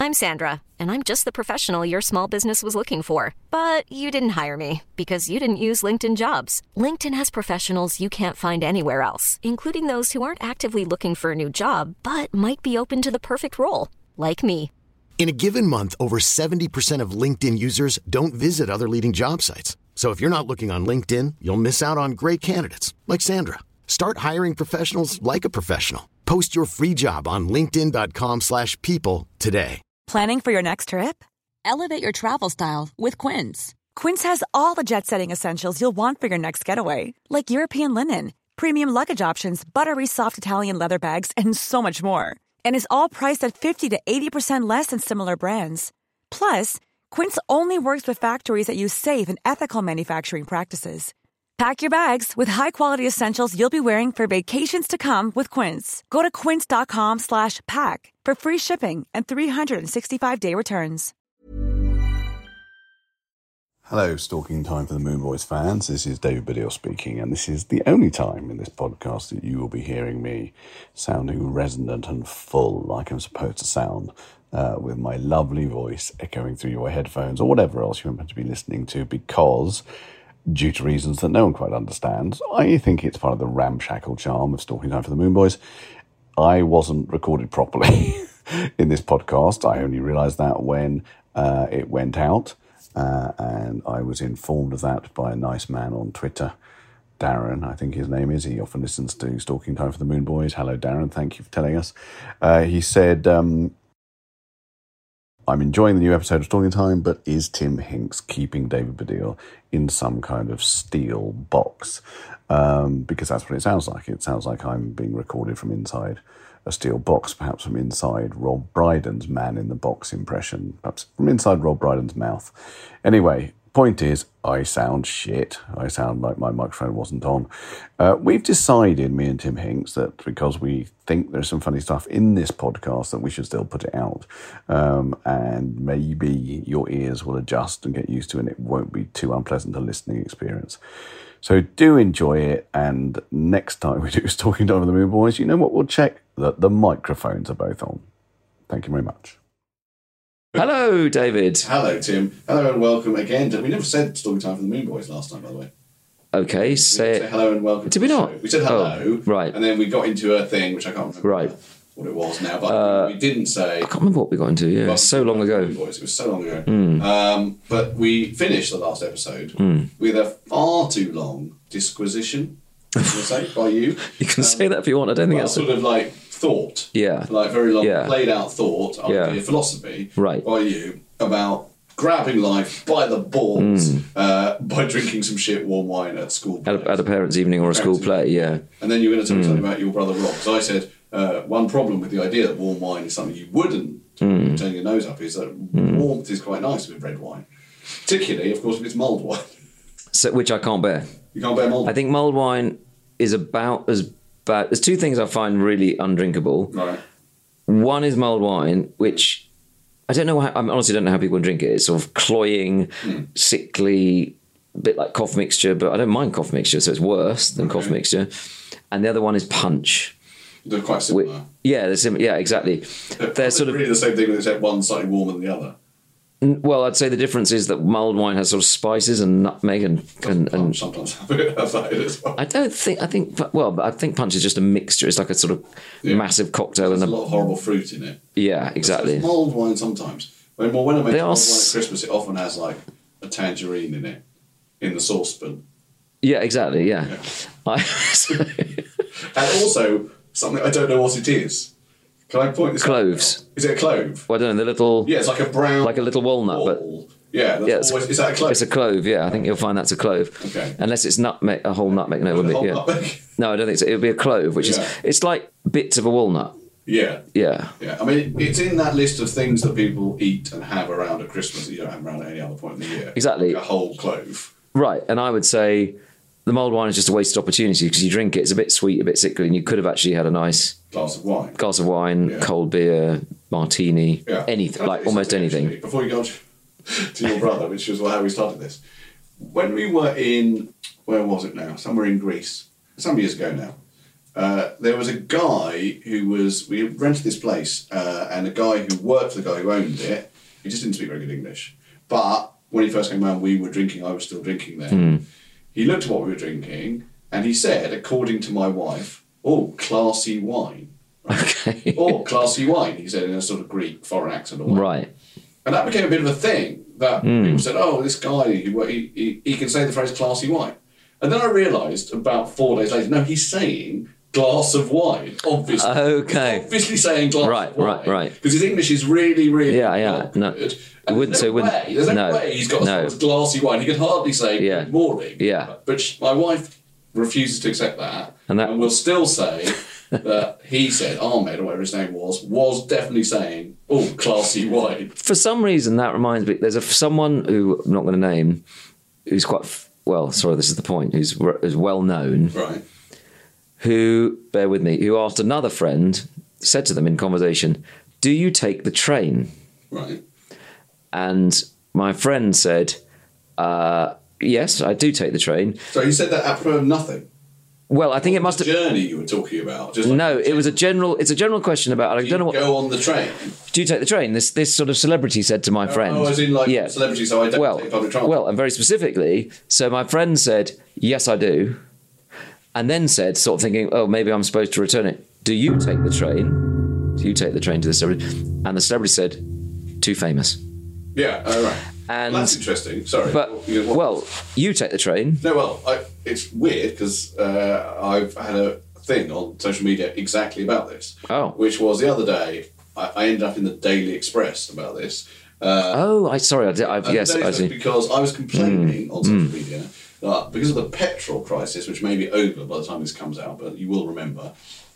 I'm Sandra, and I'm just the professional your small business was looking for. But you didn't hire me because you didn't use LinkedIn Jobs. LinkedIn has professionals you can't find anywhere else, including those who aren't actively looking for a new job, but might be open to the perfect role, like me. In a given month, over 70% of LinkedIn users don't visit other leading job sites. So if you're not looking on LinkedIn, you'll miss out on great candidates like Sandra. Start hiring professionals like a professional. Post your free job on linkedin.com/people today. Planning for your next trip? Elevate your travel style with Quince. Quince has all the jet-setting essentials you'll want for your next getaway, like European linen, premium luggage options, buttery soft Italian leather bags, and so much more. And is all priced at 50 to 80% less than similar brands. Plus, Quince only works with factories that use safe and ethical manufacturing practices. Pack your bags with high-quality essentials you'll be wearing for vacations to come with Quince. Go to quince.com/pack for free shipping and 365-day returns. Hello, Stalking Time for the Moon Boys fans. This is David Baddiel speaking, and this is the only time in this podcast that you will be hearing me sounding resonant and full like I'm supposed to sound, with my lovely voice echoing through your headphones or whatever else you happen to be listening to, because, due to reasons that no one quite understands, I think it's part of the ramshackle charm of Stalking Time for the Moon Boys. I wasn't recorded properly in this podcast. I only realised that when it went out. And I was informed of that by a nice man on Twitter, Darren, I think his name is. He often listens to Stalking Time for the Moon Boys. Hello, Darren. Thank you for telling us. He said, I'm enjoying the new episode of Stalking Time, but is Tim Hinks keeping David Baddiel in some kind of steel box? Because that's what it sounds like. It sounds like I'm being recorded from inside a steel box, perhaps from inside Rob Brydon's Man in the Box impression, perhaps from inside Rob Brydon's mouth. Anyway, point is, I sound shit. I sound like my microphone wasn't on. We've decided, me and Tim Hinks, that because we think there's some funny stuff in this podcast, that we should still put it out. And maybe your ears will adjust and get used to it, and it won't be too unpleasant a listening experience. So do enjoy it, and next time we do Stalking Time for the Moon Boys, you know what, we'll check that the microphones are both on. Thank you very much. Hello, David. Hello, Tim. Hello and welcome again. We never said Stalking Time for the Moon Boys last time, by the way. Okay, say hello and welcome. Did we not? Show. We said hello, right, and then we got into a thing which I can't remember what it was now, but we didn't say. I can't remember what we got into. Yeah, so long ago. Boys. It was so long ago. But we finished the last episode with a far too long disquisition. I'm going to say by you. You can say that if you want. I don't think that's sort of like thought. Yeah. Like very long, played out thought, idea, philosophy by you about grabbing life by the balls by drinking some shit warm wine at school. At a parents' evening or a school play, yeah. And then you were going to tell me something about your brother Rob. Because I said one problem with the idea that warm wine is something you wouldn't turn your nose up is that warmth is quite nice with red wine. Particularly, of course, if it's mulled wine. So, which I can't bear. You can't bear mulled wine? I think mulled wine is about as bad. There's two things I find really undrinkable. Right. One is mulled wine, which I don't know. I honestly don't know how people can drink it. It's sort of cloying, sickly, a bit like cough mixture, but I don't mind cough mixture, so it's worse than cough mixture. And the other one is punch. They're quite similar. They're similar. Yeah, exactly. They're sort of really the same thing, except one slightly warmer than the other. Well, I'd say the difference is that mulled wine has sort of spices and nutmeg and sometimes have it as well. I think punch is just a mixture. It's like a sort of massive cocktail. There's a lot of horrible fruit in it. Yeah, exactly. There's mulled wine sometimes. When I make mulled wine at Christmas, it often has like a tangerine in it, in the saucepan. Yeah, exactly, yeah. And also, something I don't know what it is. Can I point this out? Cloves. Is it a clove? Well, I don't know, the little... Yeah, it's like a brown... Like a little walnut, ball. Is that a clove? It's a clove, yeah. I think you'll find that's a clove. Okay. Unless it's nutmeg, a whole nutmeg. No, it wouldn't be. Yeah. Nutmeg? No, I don't think so. It would be a clove, which is... It's like bits of a walnut. Yeah. Yeah. Yeah. I mean, it's in that list of things that people eat and have around at Christmas that you don't have around at any other point in the year. Exactly. Like a whole clove. Right, and I would say the mulled wine is just a wasted opportunity because you drink it, it's a bit sweet, a bit sickly, and you could have actually had a nice... Glass of wine, cold beer, martini, anything, like almost anything. Actually, before you go to your brother, which is how we started this, when we were in, where was it now? Somewhere in Greece, some years ago now, there was a guy we rented this place, and a guy who worked for the guy who owned it, he just didn't speak very good English. But when he first came around, we were drinking, I was still drinking then. He looked at what we were drinking, and he said, according to my wife, "Oh, classy wine." Okay. "Oh, classy wine," he said in a sort of Greek foreign accent. Or Right. And that became a bit of a thing, that people said, "Oh, this guy, he can say the phrase classy wine." And then I realised about 4 days later, no, he's saying glass of wine, obviously. Okay. He's obviously saying glass of wine. Right. Because his English is really, really Yeah. No, good. I wouldn't say wouldn't. There's no way he's got a glassy wine. He can hardly say good morning. Yeah. But my wife refuses to accept that, and will still say that he said, Ahmed, or whatever his name was definitely saying, "Oh, classy wine." For some reason, that reminds me, there's someone who I'm not going to name, who's quite, this is the point, who's well known, Right. who, bear with me, who asked another friend, said to them in conversation, "Do you take the train?" Right. And my friend said, "Yes, I do take the train." So he said that apropos of nothing. Well, I think it must have... journey you were talking about. Just No, it was a general question about... I don't know what... Go on the train. Do you take the train? This sort of celebrity said to my friend. Oh, as in celebrity, so I don't take public transport. Well, and very specifically, so my friend said, "Yes, I do." And then said, sort of thinking, "Oh, maybe I'm supposed to return it. Do you take the train? Do you take the train to the celebrity?" And the celebrity said, "Too famous." Yeah, right. And that's interesting. Sorry. But, you take the train. No, it's weird because I've had a thing on social media exactly about this. Oh. Which was the other day, I ended up in the Daily Express about this. I see. Because I was complaining on social media because of the petrol crisis, which may be over by the time this comes out, but you will remember,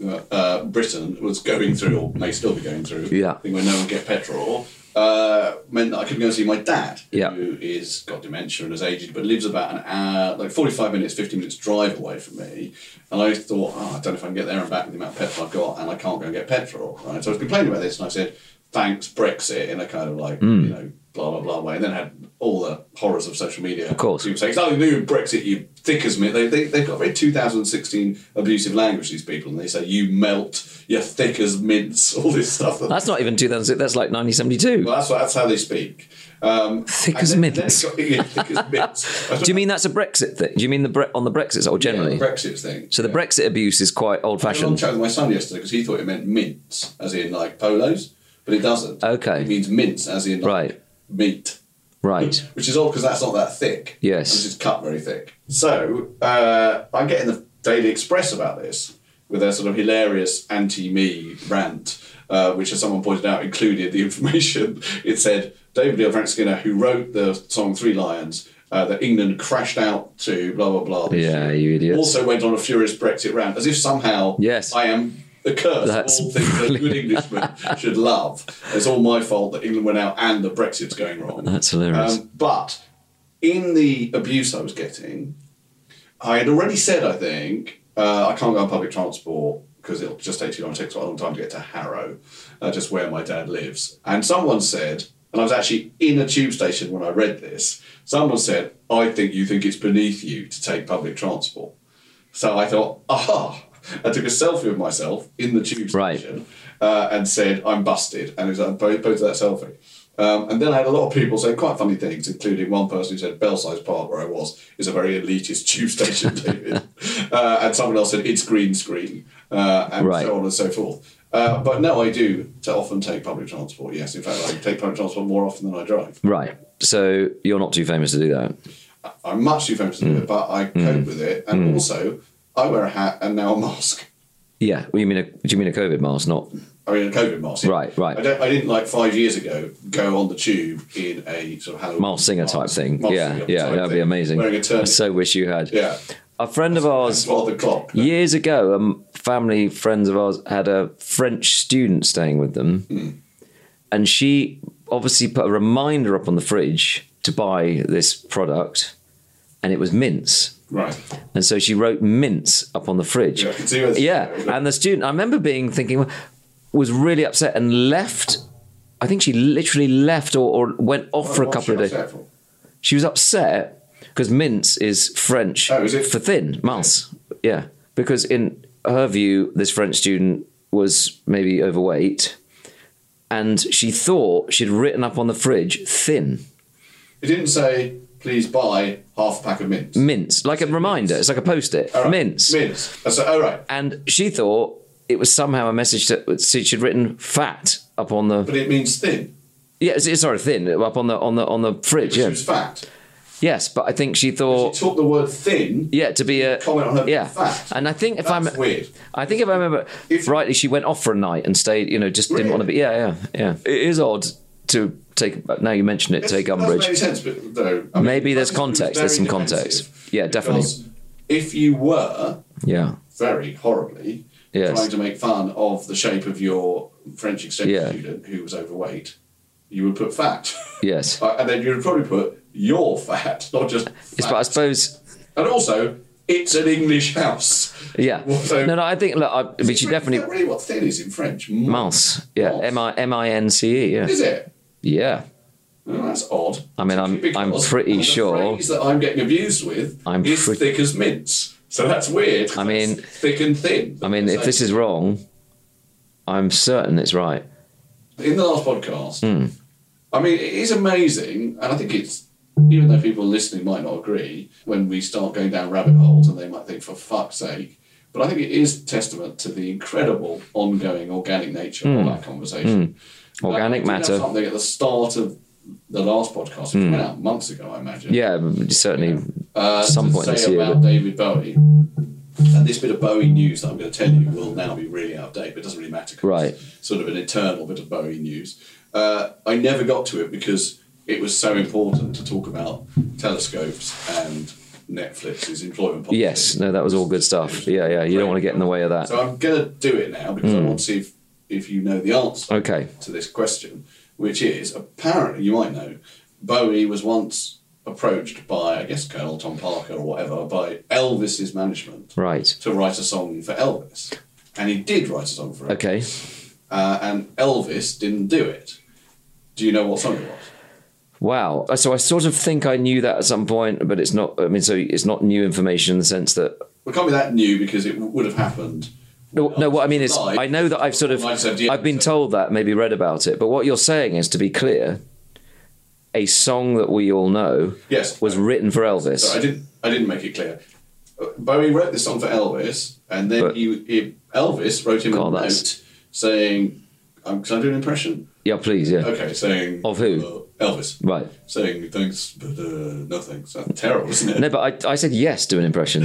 Britain was going through, or may still be going through, Yeah. I think when no one get petrol, meant that I couldn't go and see my dad, who is got dementia and is aged, but lives about an hour, like 45 minutes, 50 minutes drive away from me. And I thought, I don't know if I can get there and back with the amount of petrol I've got, and I can't go and get petrol. Right? So I was complaining about this, and I said, "Thanks, Brexit," in a kind of blah, blah, blah way. And then had all the horrors of social media. Of course. People say, "It's nothing new with Brexit, you thick as mint." They've got very 2016 abusive language, these people, and they say, "You melt, you're thick as mints," all this stuff. That's not even 2006, that's like 1972. Well, that's how they speak. Thick as mints. Thick as mints. Do you mean that's a Brexit thing? Do you mean on the Brexit or generally? Yeah, the Brexit thing. So the Brexit abuse is quite I had a long old-fashioned. chat with my son yesterday because he thought it meant mints, as in like polos, but it doesn't. Okay. It means mints, as in like meat. Right. Which is odd because that's not that thick. Yes. It's just cut very thick. So I'm getting the Daily Express about this with their sort of hilarious anti-me rant, which, as someone pointed out, included the information. It said, David Neil Frank Skinner, who wrote the song Three Lions, that England crashed out to blah, blah, blah. Yeah, you idiots. Also went on a furious Brexit rant, as if somehow I am the curse of all things that good Englishmen should love. It's all my fault that England went out and the Brexit's going wrong. That's hilarious. But in the abuse I was getting, I had already said, I think, I can't go on public transport because it'll just take too long. It takes quite a long time to get to Harrow, just where my dad lives. And someone said, and I was actually in a tube station when I read this, someone said, "I think you think it's beneath you to take public transport." So I thought, I took a selfie of myself in the tube station and said, "I'm busted." And it was posted that selfie. And then I had a lot of people saying quite funny things, including one person who said Belsize Park, where I was, is a very elitist tube station, David. And someone else said it's green screen, and so on and so forth. But no, I do often take public transport, yes. In fact, I take public transport more often than I drive. Right. So you're not too famous to do that? I'm much too famous to do it, but I cope with it. And also, I wear a hat and now a mask. Yeah. Well, do you mean a COVID mask, not... I mean, a COVID mask. Yeah. Right. I didn't, like 5 years ago, go on the tube in a sort of Halloween Masked Singer type thing. Yeah, that'd be amazing. Wearing a turban. I so wish you had. Yeah. A friend of ours, years ago, family friends of ours had a French student staying with them, and she obviously put a reminder up on the fridge to buy this product, and it was mints. Right. And so she wrote mints up on the fridge. Yeah, I can see where this and the student, I remember thinking, was really upset and left. I think she literally left or went off for a couple of days. She was upset because mince is French is it? for thin, mince. Yeah, because in her view, this French student was maybe overweight, and she thought she'd written up on the fridge thin. It didn't say, please buy half a pack of mints. Mints, like a reminder. It's like a post-it. Right. Mints. Right. And she thought it was somehow a message that she'd written fat up on the... But it means thin. Yeah, sorry, thin, up on the fridge, She was fat. Yes, but I think she thought... She took the word thin... Yeah, to be a... Comment on her being yeah. fat. And I think if That's weird. I think if I remember rightly, she went off for a night and stayed, just didn't want to be... Yeah. It is odd to take... Now you mention it, take umbrage. It doesn't make sense, but though... Maybe there's context. There's some context. Yeah, definitely. Because if you were... Yeah. Very horribly... Yes. Trying to make fun of the shape of your French exchange student who was overweight, you would put fat. Yes. And then you would probably put you're fat, not just fat. Yes, but I suppose... And also, it's an English house. Yeah. So, no, I think... Look, I mean, she definitely... Is that really what thin is in French? Mince. Yeah. M-I-N-C-E, yeah. Is it? Yeah. Oh, that's odd. I mean, I'm pretty sure... The phrase that I'm getting abused with is thick as mince. So that's weird. I mean... Thick and thin. I mean, if this is wrong, I'm certain it's right. In the last podcast, I mean, it is amazing, and I think it's, even though people listening might not agree, when we start going down rabbit holes and they might think, for fuck's sake, but I think it is testament to the incredible ongoing organic nature of that conversation. Organic matter. Something at the start of the last podcast, which went out months ago, I imagine. Yeah, certainly some point this year. About David Bowie. And this bit of Bowie news that I'm going to tell you will now be really out of date, but it doesn't really matter. Right. It's sort of an eternal bit of Bowie news. I never got to it because it was so important to talk about telescopes and Netflix's employment policy. Yes, no, that was all good stuff. Yeah, you don't want to get in the way of that. So I'm going to do it now because I want to see if you know the answer to this question, which is, apparently, you might know, Bowie was once approached by, I guess, Colonel Tom Parker or whatever, by Elvis's management to write a song for Elvis. And he did write a song for Elvis. Okay. And Elvis didn't do it. Do you know what song it was? Wow. So I sort of think I knew that at some point, but it's not, I mean, so it's not new information in the sense that... Well, it can't be that new because it would have happened. No, what I mean is, I know that I've been told that, maybe read about it, but what you're saying is, to be clear, a song that we all know was written for Elvis. So I didn't make it clear. Bowie wrote this song for Elvis, and then Elvis wrote him a note saying, can I do an impression? Yeah, please, yeah. Okay, saying... Of who? Elvis. Right. Saying, thanks, but no thanks. That's terrible, isn't it? No, but I said yes to an impression.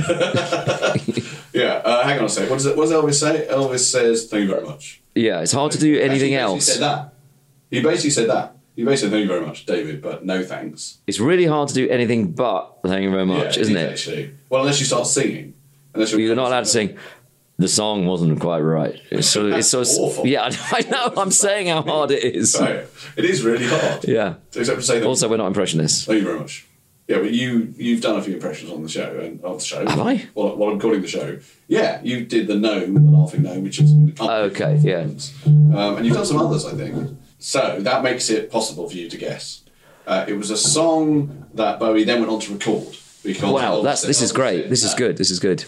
Yeah, hang on a sec. What does Elvis say? Elvis says, thank you very much. Yeah, it's hard to do anything else. He basically said that. He basically said, thank you very much, David, but no thanks. It's really hard to do anything but thank you very much, isn't it? Actually. Well, unless you start singing. You're not allowed to sing... The song wasn't quite right. It's awful. Yeah, I know. I'm saying how hard it is. No, it is really hard. Yeah. Except for saying that. Also, we're not impressionists. Thank you very much. Yeah, but you've done a few impressions on the show Have I? Well, I'm calling the show. Yeah, you did the gnome, the laughing gnome, which is okay. Yeah. And you've done some others, I think. So that makes it possible for you to guess. It was a song that Bowie then went on to record. Wow, this is great. This is good. This is good.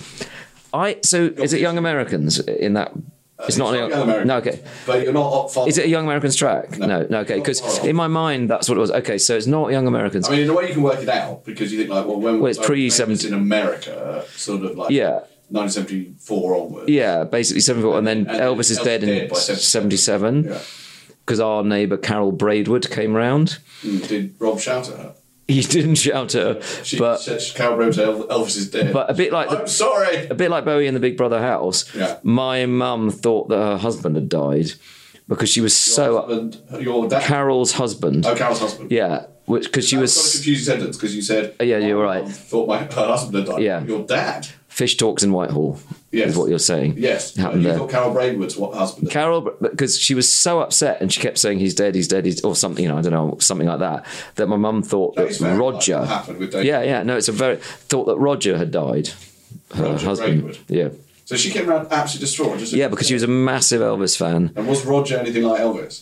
Is it Young Americans in that? It's not Young Americans. No, okay. But you're not far. Is it a Young Americans track? No, okay. Because in my mind, that's what it was. Okay, so it's not Young Americans. I mean, in a way, you can work it out because you think when it's pre-70 in America, sort of like 1974 onwards. Yeah, basically 74, and then Elvis is dead in 77. Yeah. Because our neighbour Carol Braidwood came round. Did Rob shout at her? He didn't shout at her, but Carol Braidwood Elvis is dead. But a bit like I'm sorry. A bit like Bowie in the Big Brother house. Yeah. My mum thought that her husband had died because she was your dad? Carol's husband. Oh, Carol's husband. Yeah, because she was. Got a confusing sentence because you said. Yeah, you're right. Thought her husband had died. Yeah. Your dad. Fish talks in Whitehall. Yes. Is what you're saying. Yes. You thought Carol Braidwood's husband. Carol, because she was so upset and she kept saying he's dead, or something, I don't know, something like that. That my mum thought that Roger. What happened with David. Yeah. No, thought that Roger had died. Her husband. Braidwood. Yeah. So she came around absolutely distraught. Because she was a massive Elvis fan. And was Roger anything like Elvis?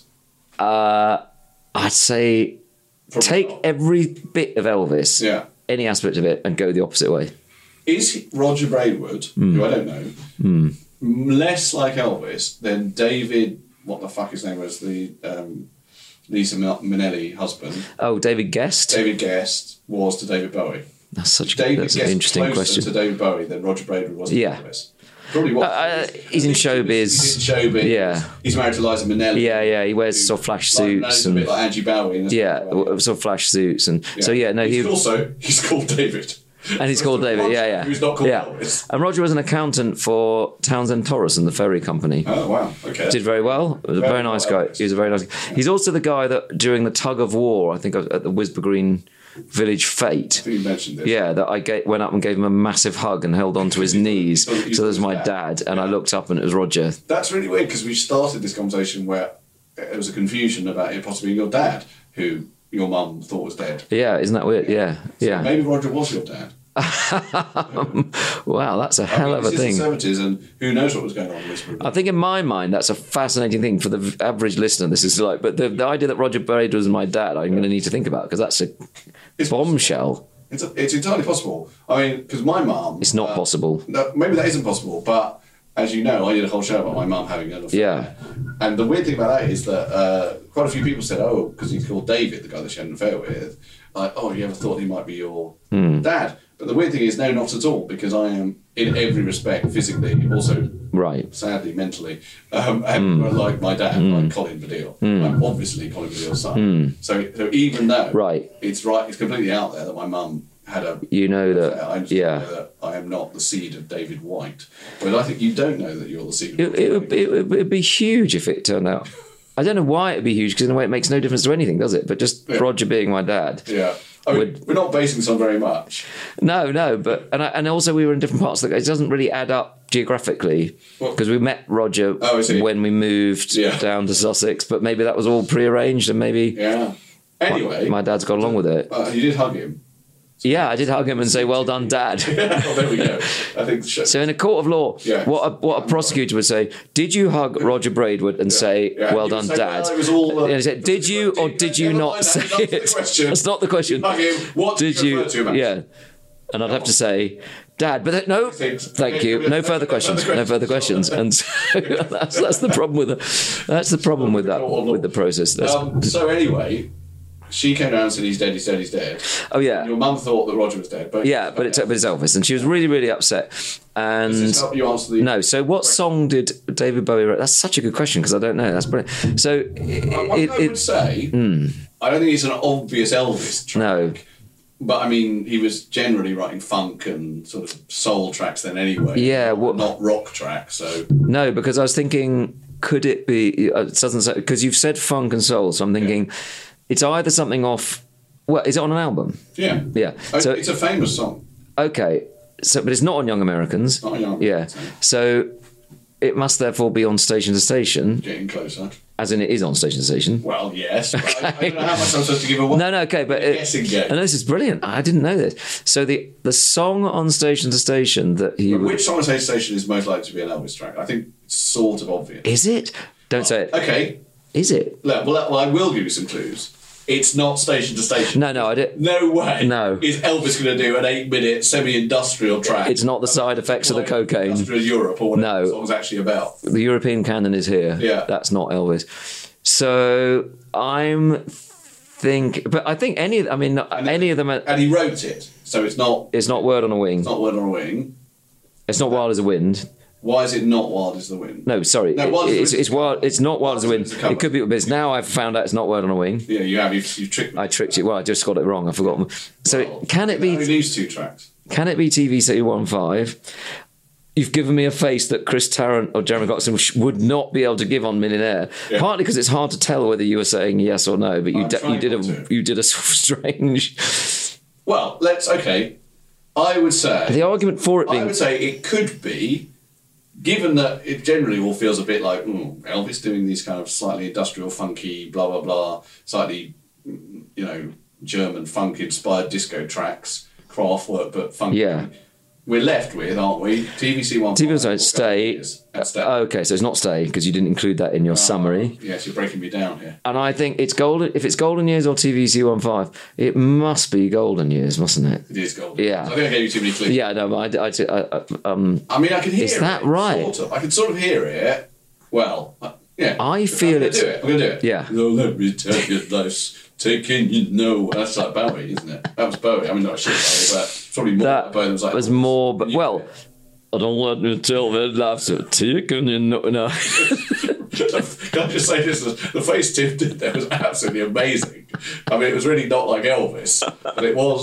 I'd say take every bit of Elvis, any aspect of it, and go the opposite way. Is Roger Braidwood, who I don't know, less like Elvis than David, what the fuck his name was, the Lisa Minnelli husband. Oh, David Guest? David Guest was to David Bowie. That's an Guest interesting question. to David Bowie than Roger Braidwood was to Elvis. Probably what he's in showbiz. He's in showbiz. Yeah. He's married to Liza Minnelli. Yeah. He wears sort of flash suits a bit like Angie Bowie. Sort of flash suits and so he's called David. And he's called David. Yeah. Who's not called Elvis. And Roger was an accountant for Townsend Torres and the Ferry Company. Oh wow! Okay. Did very well. He was a very nice guy. He was a very nice guy. He's also the guy that during the tug of war, I think at the Wisborough Green Village Fete. I think you mentioned this. Yeah, that I went up and gave him a massive hug and held onto his knees. So there's my dad, and I looked up and it was Roger. That's really weird because we started this conversation where there was a confusion about it possibly being your dad, who your mum thought was dead. Yeah, isn't that weird? Yeah. Maybe Roger was your dad. Wow, that's a hell of a thing. It's the 70s, and who knows what was going on in this movie. I think in my mind that's a fascinating thing for the average listener. This is like, but the idea that Roger Braid was my dad, I'm going to need to think about because that's a bombshell. It's entirely possible. I mean, because my mum... It's not possible. No, maybe that isn't possible, but as you know, I did a whole show about my mum having an affair. Yeah. And the weird thing about that is that quite a few people said, oh, because he's called David, the guy that she had an affair with, like, oh, you ever thought he might be your dad? But the weird thing is, no, not at all, because I am, in every respect, physically, also, sadly, mentally, like my dad, like Colin Baddiel. I'm obviously Colin Baddiel's son. So even though it's completely out there that my mum had a... You know that... I understand know that I am not the seed of David White. But I think you don't know that you're the seed of it would be huge if it turned out. I don't know why it'd be huge, because in a way it makes no difference to anything, does it? But just Roger being my dad... Yeah. I mean, we're not basing this on very much. No, but and also we were in different parts of it doesn't really add up geographically because we met Roger when we moved down to Sussex, but maybe that was all prearranged and maybe anyway my dad's got along with it. You did hug him. Yeah, I did hug him and say, "Well done, Dad." Well, there we go. I think so. In a court of law, what a prosecutor would say: "Did you hug Roger Braidwood and say, well done, Dad?" Well, it was all, and he said, "Did you or did you not say it?" That's not the question. Hug him. What did you refer to him as? Yeah, and I'd have to say, "Dad," but no, thank you. No further questions. No further questions. And so that's the problem with with the process. So anyway. She came down and said, he's dead. Oh, yeah. And your mum thought that Roger was dead. But but it's Elvis. And she was really, really upset. And does this help you answer the... No, so what song did David Bowie write? That's such a good question, because I don't know. That's brilliant. So... I would say, I don't think it's an obvious Elvis track. No. But, I mean, he was generally writing funk and sort of soul tracks then anyway. Yeah. Not rock tracks, so... No, because I was thinking, could it be... It doesn't say... Because you've said funk and soul, so I'm thinking... It's either something off... Well, is it on an album? Yeah. Yeah. So it's a famous song. Okay. So, but it's not on Young Americans. Not on Young Americans. Yeah. So it must therefore be on Station to Station. Getting closer. As in it is on Station to Station. Well, yes. But I don't know how much I'm supposed to give away. No, okay. But guessing game. And this is brilliant. I didn't know this. So the song on Station to Station that he... Which song on Station to Station is most likely to be an Elvis track? I think it's sort of obvious. Is it? Don't say it. Okay. Is it? Well, I will give you some clues. It's not Station to Station. No, I didn't. No way. No. Is Elvis going to do an 8-minute semi-industrial track? It's not the side effects of the cocaine. Industrial Europe or whatever the No. song's actually about. The European canon is here. Yeah. That's not Elvis. So I'm but I think any of them are... And he wrote it, so it's not... It's not Word on a Wing. It's not Word on a Wing. It's not Wild as a Wind. Why is it not Wild as the Wind? No, sorry. No, it's wild. It's not Wild as a Wind. It could be, but it's now I've found out it's not Word on a Wing. Yeah, you have. You've tricked me. I tricked you. Well, I just got it wrong. I've forgotten. So can it be... Only these two tracks. Can it be TV 215? You've given me a face that Chris Tarrant or Jeremy Clarkson would not be able to give on Millionaire. Yeah. Partly because it's hard to tell whether you were saying yes or no, but you did a sort of strange... Well, okay. I would say... The argument for it being... I would say it could be... Given that it generally all feels a bit like Elvis doing these kind of slightly industrial, funky, blah, blah, blah, slightly, German funk-inspired disco tracks, Kraftwerk, but funky. Yeah. we're left with, aren't we? TVC 1. TVC Stay. Stay. Okay, so it's not Stay because you didn't include that in your summary. Yes, you're breaking me down here. And I think it's golden. If it's Golden Years or TVC 15, it must be Golden Years, mustn't it? It is Golden. Yeah. I think I gave you too many clues. Yeah, no, but I mean, I can hear it. Is that right? Sort of. I can sort of hear it. Well, yeah. I feel I'm going to do it. Yeah. Oh, let me tell you this. Taking you know. That's like Bowie, isn't it? That was Bowie. I mean, not a shit Bowie, but probably more. That Bowie was, like, was more, but well, I don't want to tell that laughs at taking you know. No. Can I just say this? The face Tim did there was absolutely amazing. I mean, it was really not like Elvis, but it was.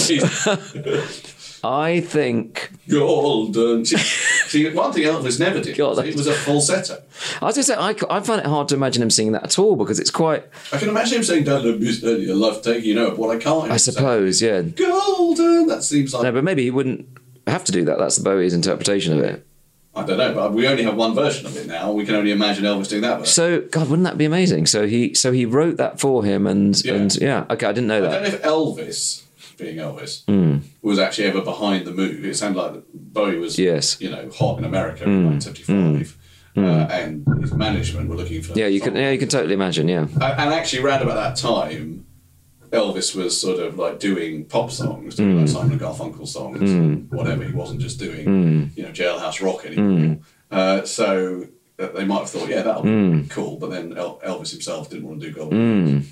I think Golden. See, one thing Elvis never did. God, it was a falsetto. I was going to say, I find it hard to imagine him singing that at all because it's quite. I can imagine him saying, "Don't let me stand your life taking you know." But what I can't. I suppose, yeah. Golden. That seems like. No, but maybe he wouldn't have to do that. That's the Bowie's interpretation of it. I don't know, but we only have one version of it now. We can only imagine Elvis doing that version. So, God, wouldn't that be amazing? So he wrote that for him, and yeah, okay, I didn't know that. I don't know if Elvis, being Elvis, was actually ever behind the move. It sounded like Bowie was, hot in America in 1975, and his management were looking for. Yeah, you can totally imagine. Yeah, and actually, around about that time, Elvis was sort of like doing pop songs, doing like Simon and Garfunkel songs, and whatever. He wasn't just doing, Jailhouse Rock anymore. So they might have thought, yeah, that'll be cool. But then Elvis himself didn't want to do Golden.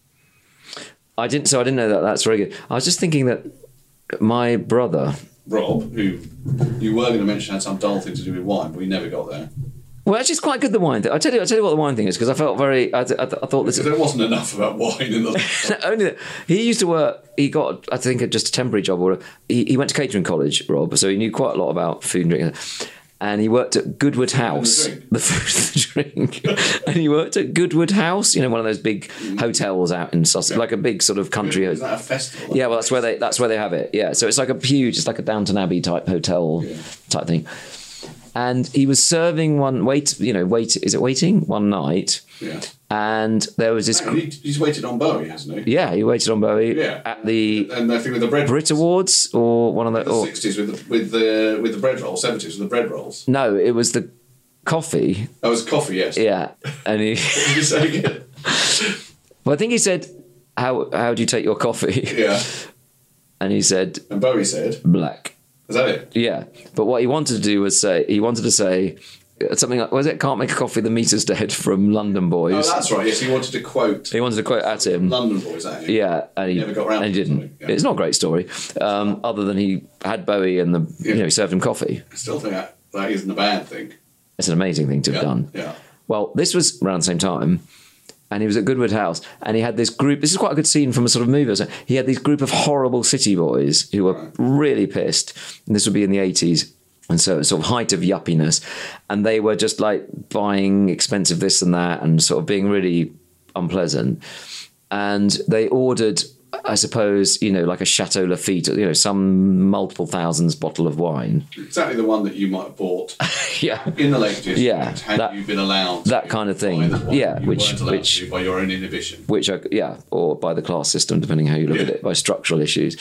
I didn't know that. That's very good. I was just thinking that my brother Rob, who you were going to mention had some dull thing to do with wine, but we never got there. Well, actually, it's quite good, the wine thing. I'll tell you what the wine thing is, because I felt very... I thought this... There wasn't enough about wine in the... Only that he used to work... He got, I think, just a temporary job. Or he went to catering college, Rob, so he knew quite a lot about food and drink. And he worked at Goodwood House. The food and the drink. And he worked at Goodwood House, one of those big hotels out in Sussex, like a big sort of country... Is that a festival? Yeah, well, that's where they have it. Yeah, so it's like a huge... It's like a Downton Abbey type hotel type thing. And he was serving waiting one night. Yeah. And there was this... He's waited on Bowie, hasn't he? Yeah, he waited on Bowie at the... And I think with the bread Brit Awards or one of the... 60s with the bread roll, 70s with the bread rolls. No, it was the coffee. Oh, it was coffee, yes. Yeah. And he... What did you say again? Well, I think he said, how do you take your coffee? Yeah. And he said... And Bowie said... Black. Is that it? Yeah. But what he wanted to do was say something like, was it "Can't make a coffee, the meter's dead" from London Boys? Oh, that's right. Yes, he wanted to quote at him. London Boys, at him. Yeah, and he never got around. And he didn't. Yeah. It's not a great story, other than he had Bowie and he served him coffee. I still think that isn't a bad thing. It's an amazing thing to have done. Yeah. Well, this was around the same time. And he was at Goodwood House, and he had this group. This is quite a good scene from a sort of movie. He had this group of horrible city boys who were really pissed. And this would be in the 80s. And so it's sort of height of yuppiness. And they were just like buying expensive this and that and sort of being really unpleasant. And they ordered, I suppose, like a Chateau Lafite, some multiple thousands bottle of wine. Exactly the one that you might have bought in the Lake District had you been allowed that kind of thing. Yeah, which by your own inhibition. Or by the class system, depending how you look at it, by structural issues.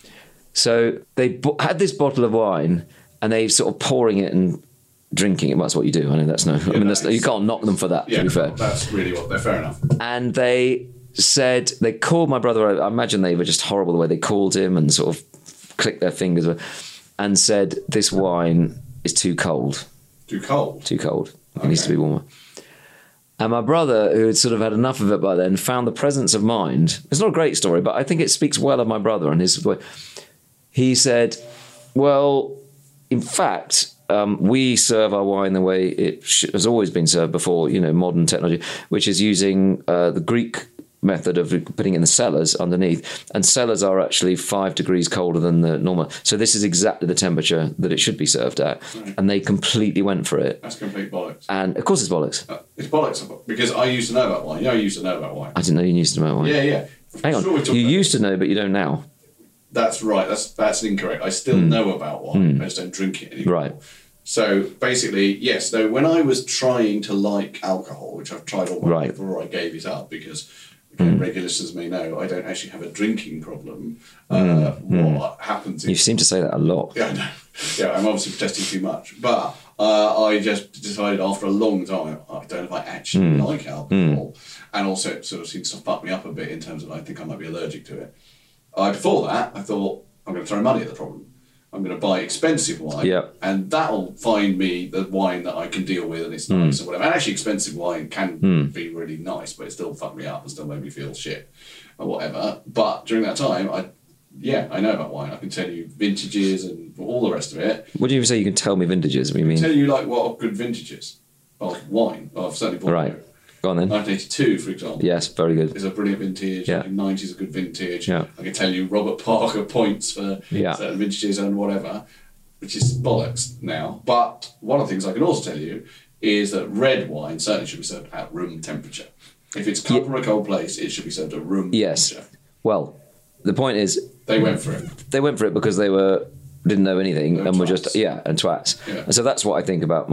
So they had this bottle of wine, and they sort of pouring it and drinking it. Well, that's what you do. I know that's no... you can't knock them for that, to be fair. That's really what... They're fair enough. And they called my brother... I imagine they were just horrible the way they called him and sort of clicked their fingers and said, "This wine is too cold." Too cold? Too cold. It needs to be warmer. And my brother, who had sort of had enough of it by then, found the presence of mind. It's not a great story, but I think it speaks well of my brother and his way. He said, well... In fact, we serve our wine the way it has always been served before, modern technology, which is using the Greek method of putting it in the cellars underneath. And cellars are actually 5 degrees colder than the normal. So this is exactly the temperature that it should be served at. Right. And they completely went for it. That's complete bollocks. And of course it's bollocks. It's bollocks because I used to know about wine. I used to know about wine. I didn't know you used to know about wine. Yeah. Hang on. You used to know, but you don't now. That's right. That's incorrect. I still know about wine. I just don't drink it anymore. Right. So basically, yes. So when I was trying to like alcohol, which I've tried all my life before I gave it up, because regular listeners may know I don't actually have a drinking problem. What happens? You seem to say that a lot. Yeah, I know. Yeah, I'm obviously protesting too much. But I just decided after a long time, I don't know if I actually like alcohol. And also it sort of seems to fuck me up a bit in terms of I think I might be allergic to it. Before that, I thought, I'm going to throw money at the problem. I'm going to buy expensive wine, and that'll find me the wine that I can deal with and it's nice and whatever. And actually, expensive wine can be really nice, but it still fuck me up and still make me feel shit or whatever. But during that time, I know about wine. I can tell you vintages and all the rest of it. What do you say you can tell me vintages? What do you mean? I can tell you like what are good vintages of wine. I've certainly bought Right. Go on then. 1982, for example. Yes, very good. Is a brilliant vintage. Yeah. 1990s is a good vintage. Yeah. I can tell you Robert Parker points for certain vintages and whatever, which is bollocks now. But one of the things I can also tell you is that red wine certainly should be served at room temperature. If it's come from a cold place, it should be served at room temperature. Well, the point is... They went for it. They went for it because they didn't know anything and were just... and twats. Yeah. And so that's what I think about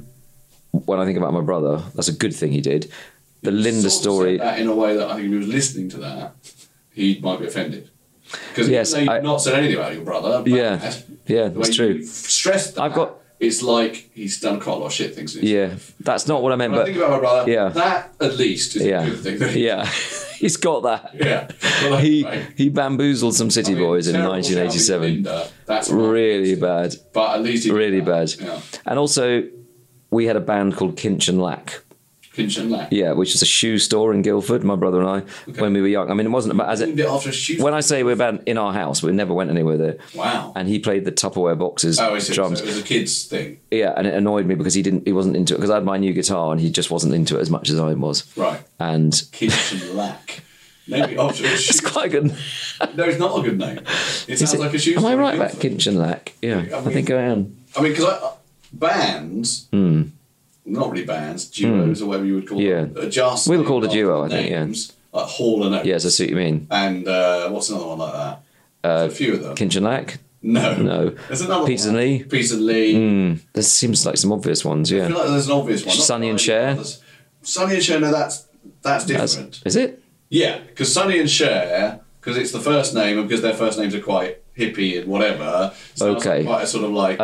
when I think about my brother, that's a good thing he did. The Linda story... Said that in a way that I think if he was listening to that, he might be offended. Because you've not said anything about your brother. That's true. You've stressed that, it's like he's done quite a lot of shit things in his life. That's not what I meant. When I think about my brother, that at least is a good thing. He's got that. Yeah. Well, he bamboozled some city boys in 1987. Linda, that's really bad. But at least he really bad. Yeah. And also, we had a band called Kinch and Lack. Kinch and Lack. Yeah, which is a shoe store in Guildford, my brother and I, when we were young. I mean, it wasn't about... When I say we're band in our house, we never went anywhere there. Wow. And he played the Tupperware boxes drums. So it was a kid's thing. Yeah, and it annoyed me because he wasn't into it, because I had my new guitar and he just wasn't into it as much as I was. Right. And... Kinch and Lack. Maybe it's quite good. No, it's not a good name. It sounds like a shoe store. Am I right about Kinch and Lack? Yeah, I think I am. I mean, because bands... Not really bands, duos or whatever you would call them. Just we were called a duo, I think, like Hall and Oates. Yes, I see what you mean. And what's another one like that? There's a few of them. Kinch and Lack? No. There's another Peters one. and Lee? Peters and Lee. There seems like some obvious ones, I feel like there's an obvious one. Sonny and Cher? Sonny and Cher, no, that's different. Is it? Yeah, because Sonny and Cher, because it's the first name and because their first names are quite hippie and whatever. Sounds like quite a sort of like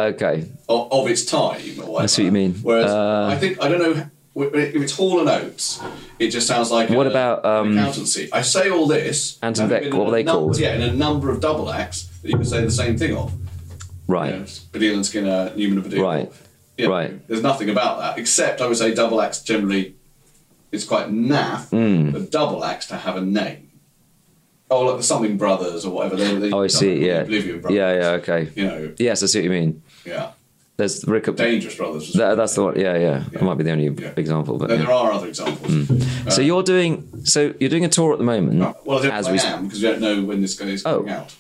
of its time or whatever. I see what you mean. Whereas I don't know if it's Hall and Oates, it just sounds like what about accountancy. I say all this. Anton Beck, what were they called? Yeah, in a number of double acts that you can say the same thing of. Right. Baddiel and Skinner, Newman and Baddiel. Right. Right. There's nothing about that except I would say double acts generally. It's quite naff for double acts to have a name. Oh, like the Something Brothers or whatever. I see. Yeah. Oblivion Brothers. Yeah. Okay. Yes, I see what you mean. Yeah. There's Dangerous Brothers. That's the one. Yeah. That might be the only example, but there are other examples. So you're doing a tour at the moment. Well, I am because we don't know when this is coming out.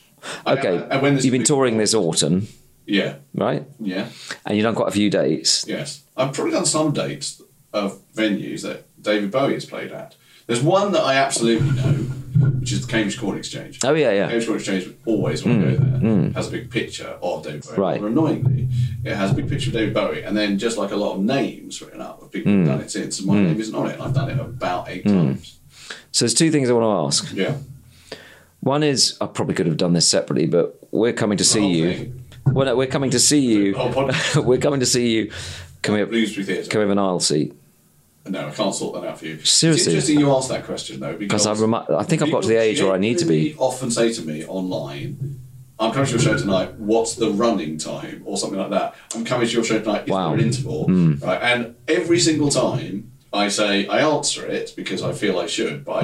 Okay. You've been touring this autumn. Yeah. Right. Yeah. And you've done quite a few dates. Yes, I've probably done some dates of venues that David Bowie has played at. There's one that I absolutely know, which is the Cambridge Corn Exchange. Oh, yeah. Cambridge Corn Exchange always, when I go there, has a big picture of David Bowie. Right. Rather annoyingly, it has a big picture of David Bowie, and then just like a lot of names written up of people who've done it since, and my name isn't on it, and I've done it about 8 times. So there's two things I want to ask. Yeah. One is, I probably could have done this separately, but we're coming to see you. Well, no, we're coming to see you. We're coming to see you. Can we have an aisle seat? No, I can't sort that out for you. Seriously? It's interesting you ask that question, though, because I think I've got to the age where I need to be. People often say to me online, I'm coming to your show tonight, what's the running time? Or something like that. I'm coming to your show tonight, is there an interval? Right? And every single time I answer it because I feel I should, but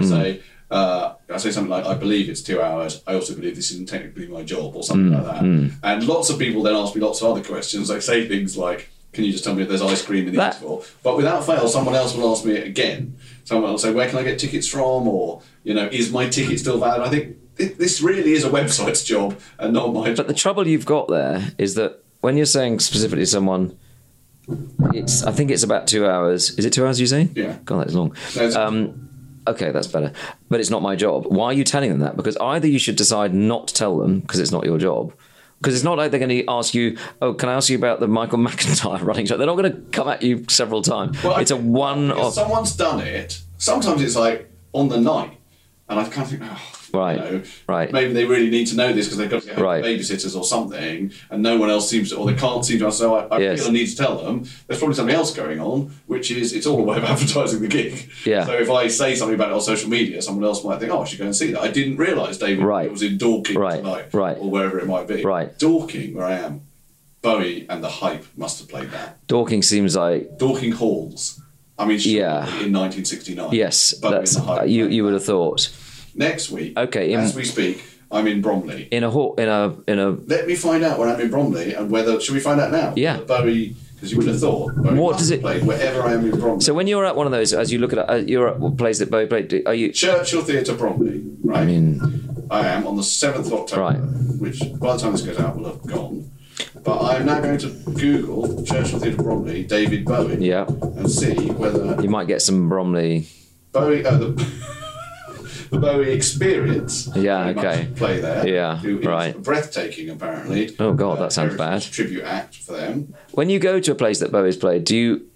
I say something like, I believe it's 2 hours, I also believe this isn't technically my job, or something like that. And lots of people then ask me lots of other questions. They say things like, can you just tell me if there's ice cream in the interval? But without fail, someone else will ask me it again. Someone will say, where can I get tickets from? Or, is my ticket still valid? I think this really is a website's job and not my job. But the trouble you've got there is that when you're saying specifically to someone, I think it's about 2 hours. Is it 2 hours you say? Yeah. God, that's long. Okay, that's better. But it's not my job. Why are you telling them that? Because either you should decide not to tell them because it's not your job. Because it's not like they're going to ask you, can I ask you about the Michael McIntyre running show? They're not going to come at you several times. Well, it's a one-off. If someone's done it, sometimes it's like on the night. And I kind of think, Right. maybe they really need to know this because they've got to get Right. babysitters or something, and no one else seems to, or they can't seem to. So I feel I need to tell them there's probably something else going on, which is it's all a way of advertising the gig. Yeah. So if I say something about it on social media, someone else might think, oh, I should go and see that. I didn't realise David was in Dorking tonight, or wherever it might be. Right. Dorking, where I am, Bowie and the Hype must have played that. Dorking seems like Dorking Halls. I mean, in 1969. Yes, that's you would have thought. Next week, as we speak, I'm in Bromley. In a. Let me find out when I'm in Bromley and whether. Should we find out now? Yeah. Bowie, because you would have thought. Bowie what does it play wherever I am in Bromley? So when you're at one of those, as you look at you're at what place that Bowie played. Are you Churchill Theatre, Bromley? Right. I mean, I am on the 7th of October. Right. Which by the time this goes out will have gone. But I am now going to Google Churchill Theatre, Bromley, David Bowie. Yeah. And see whether you might get some Bromley. Bowie. The Bowie Experience. Yeah, okay. Play there. Yeah, who is right. breathtaking, apparently. Oh God, that sounds bad. Tribute act for them. When you go to a place that Bowie's played,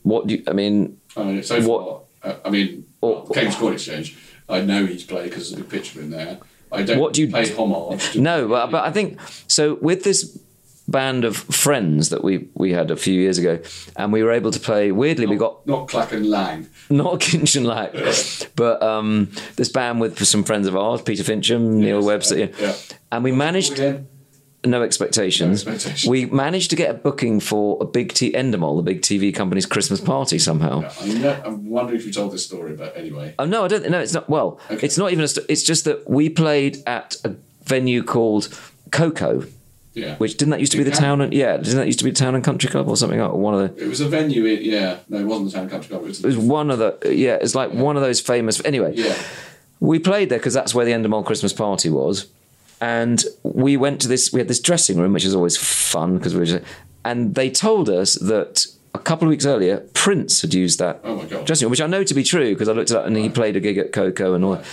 Cambridge Corn Exchange. I know he's played because there's a big picture of him there. I don't pay homage. No, but I think so. With this band of friends that we had a few years ago, and we were able to play. Weirdly, we got not Clack and Lang, not Kinch and Lang, but this band with some friends of ours, Peter Fincham, Neil Webster, and we managed. No expectations. We managed to get a booking for a big Endemol, the big TV company's Christmas party somehow. I'm wondering if you told this story, but anyway. Oh no, I don't. No, it's not. Well, It's not even. It's just that we played at a venue called Coco. Yeah. Which didn't that used to be the town and didn't that used to be the Town and Country Club or something like one of the. It was a venue. No, it wasn't the Town and Country Club. It was one of the. It's like one of those famous. Anyway. Yeah. We played there because that's where the Endemol Christmas party was. And we went to this. We had this dressing room, which is always fun because and they told us that a couple of weeks earlier, Prince had used that dressing room, which I know to be true because I looked it up and he played a gig at Coco and all. Right.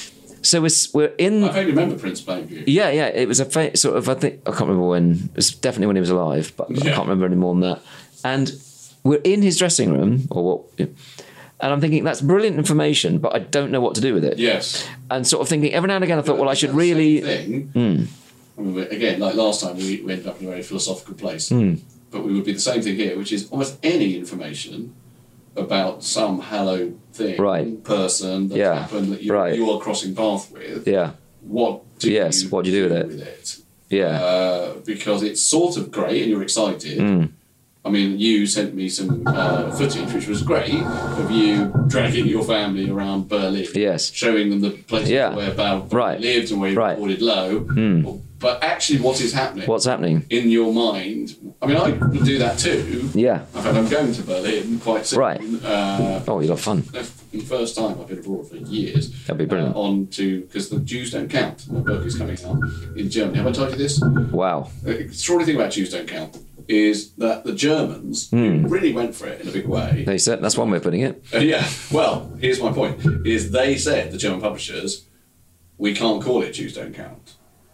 So we're in. I vaguely remember Prince playing for you. Yeah. It was a sort of. I can't remember when. It's definitely when he was alive, but I can't remember any more than that. And we're in his dressing room, or what. And I'm thinking, that's brilliant information, but I don't know what to do with it. Yes. And sort of thinking, every now and again, I thought, I should really... I mean, again, like last time, we ended up in a very philosophical place. But we would be the same thing here, which is almost any information about some hallowed thing, person that's happened that you are crossing path with. Yeah. What do you do with it? Yeah. Because it's sort of great and you're excited. I mean, you sent me some footage, which was great, of you dragging your family around Berlin. Yes. Showing them the places where Bowie lived and where he recorded Low. But actually, what is happening? What's happening? In your mind. I mean, I would do that too. Yeah. In fact, I'm going to Berlin quite soon. Right. You'll have fun. The first time I've been abroad for years. That'd be brilliant. Because the Jews Don't Count. My book is coming out in Germany. Have I told you this? Wow. The extraordinary thing about Jews Don't Count is that the Germans really went for it in a big way. They said, that's one way of putting it. Well, here's my point, is they said, the German publishers, we can't call it Jews Don't Count.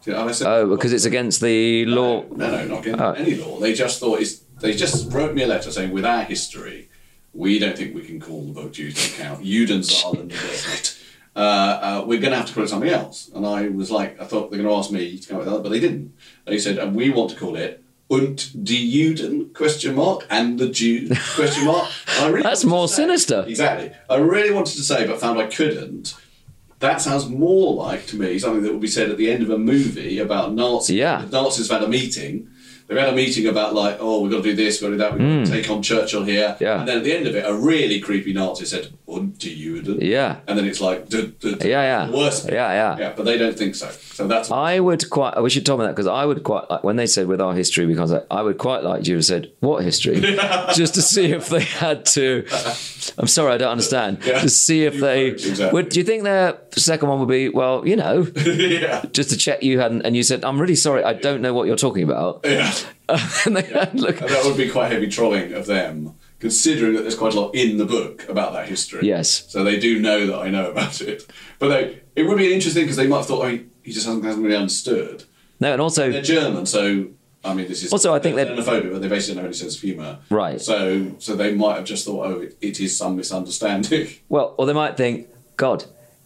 Because it's against the law? No, not against any law. They just thought, they just wrote me a letter saying, with our history, we don't think we can call the book Jews Don't Count. Judensaal we're going to have to call it something else. And I was like, I thought they were going to ask me to come up with that, but they didn't. They said, and we want to call it Und die Juden, ? And the Jews, ? I really That's more sinister. Exactly. I really wanted to say, but found I couldn't. That sounds more like, to me, something that would be said at the end of a movie about Nazis. Yeah. The Nazis have had a meeting. They've had a meeting about, like, we've got to do this, we've got to do that, we've got to take on Churchill here. Yeah. And then at the end of it, a really creepy Nazi said, Und die Juden. Yeah. And then it's like, the worst bit. Yeah, but they don't think so. So that's what I wish you'd told me that, because I would quite like, when they said with our history, because I would quite like you to have said, what history? Just to see if they had to, I'm sorry, I don't understand. To see if they, exactly. Do you think their second one would be, well, just to check you hadn't, and you said, I'm really sorry, I don't know what you're talking about. Yeah. And look. And that would be quite heavy trolling of them, considering that there's quite a lot in the book about that history. Yes. So they do know that I know about it. But it would be interesting because they might have thought, he just hasn't really understood. No, and also... They're German, so, I mean, this is... Also, I think they're xenophobic, but they basically don't have any sense of humour. Right. So they might have just thought, it is some misunderstanding. Well, or they might think, God,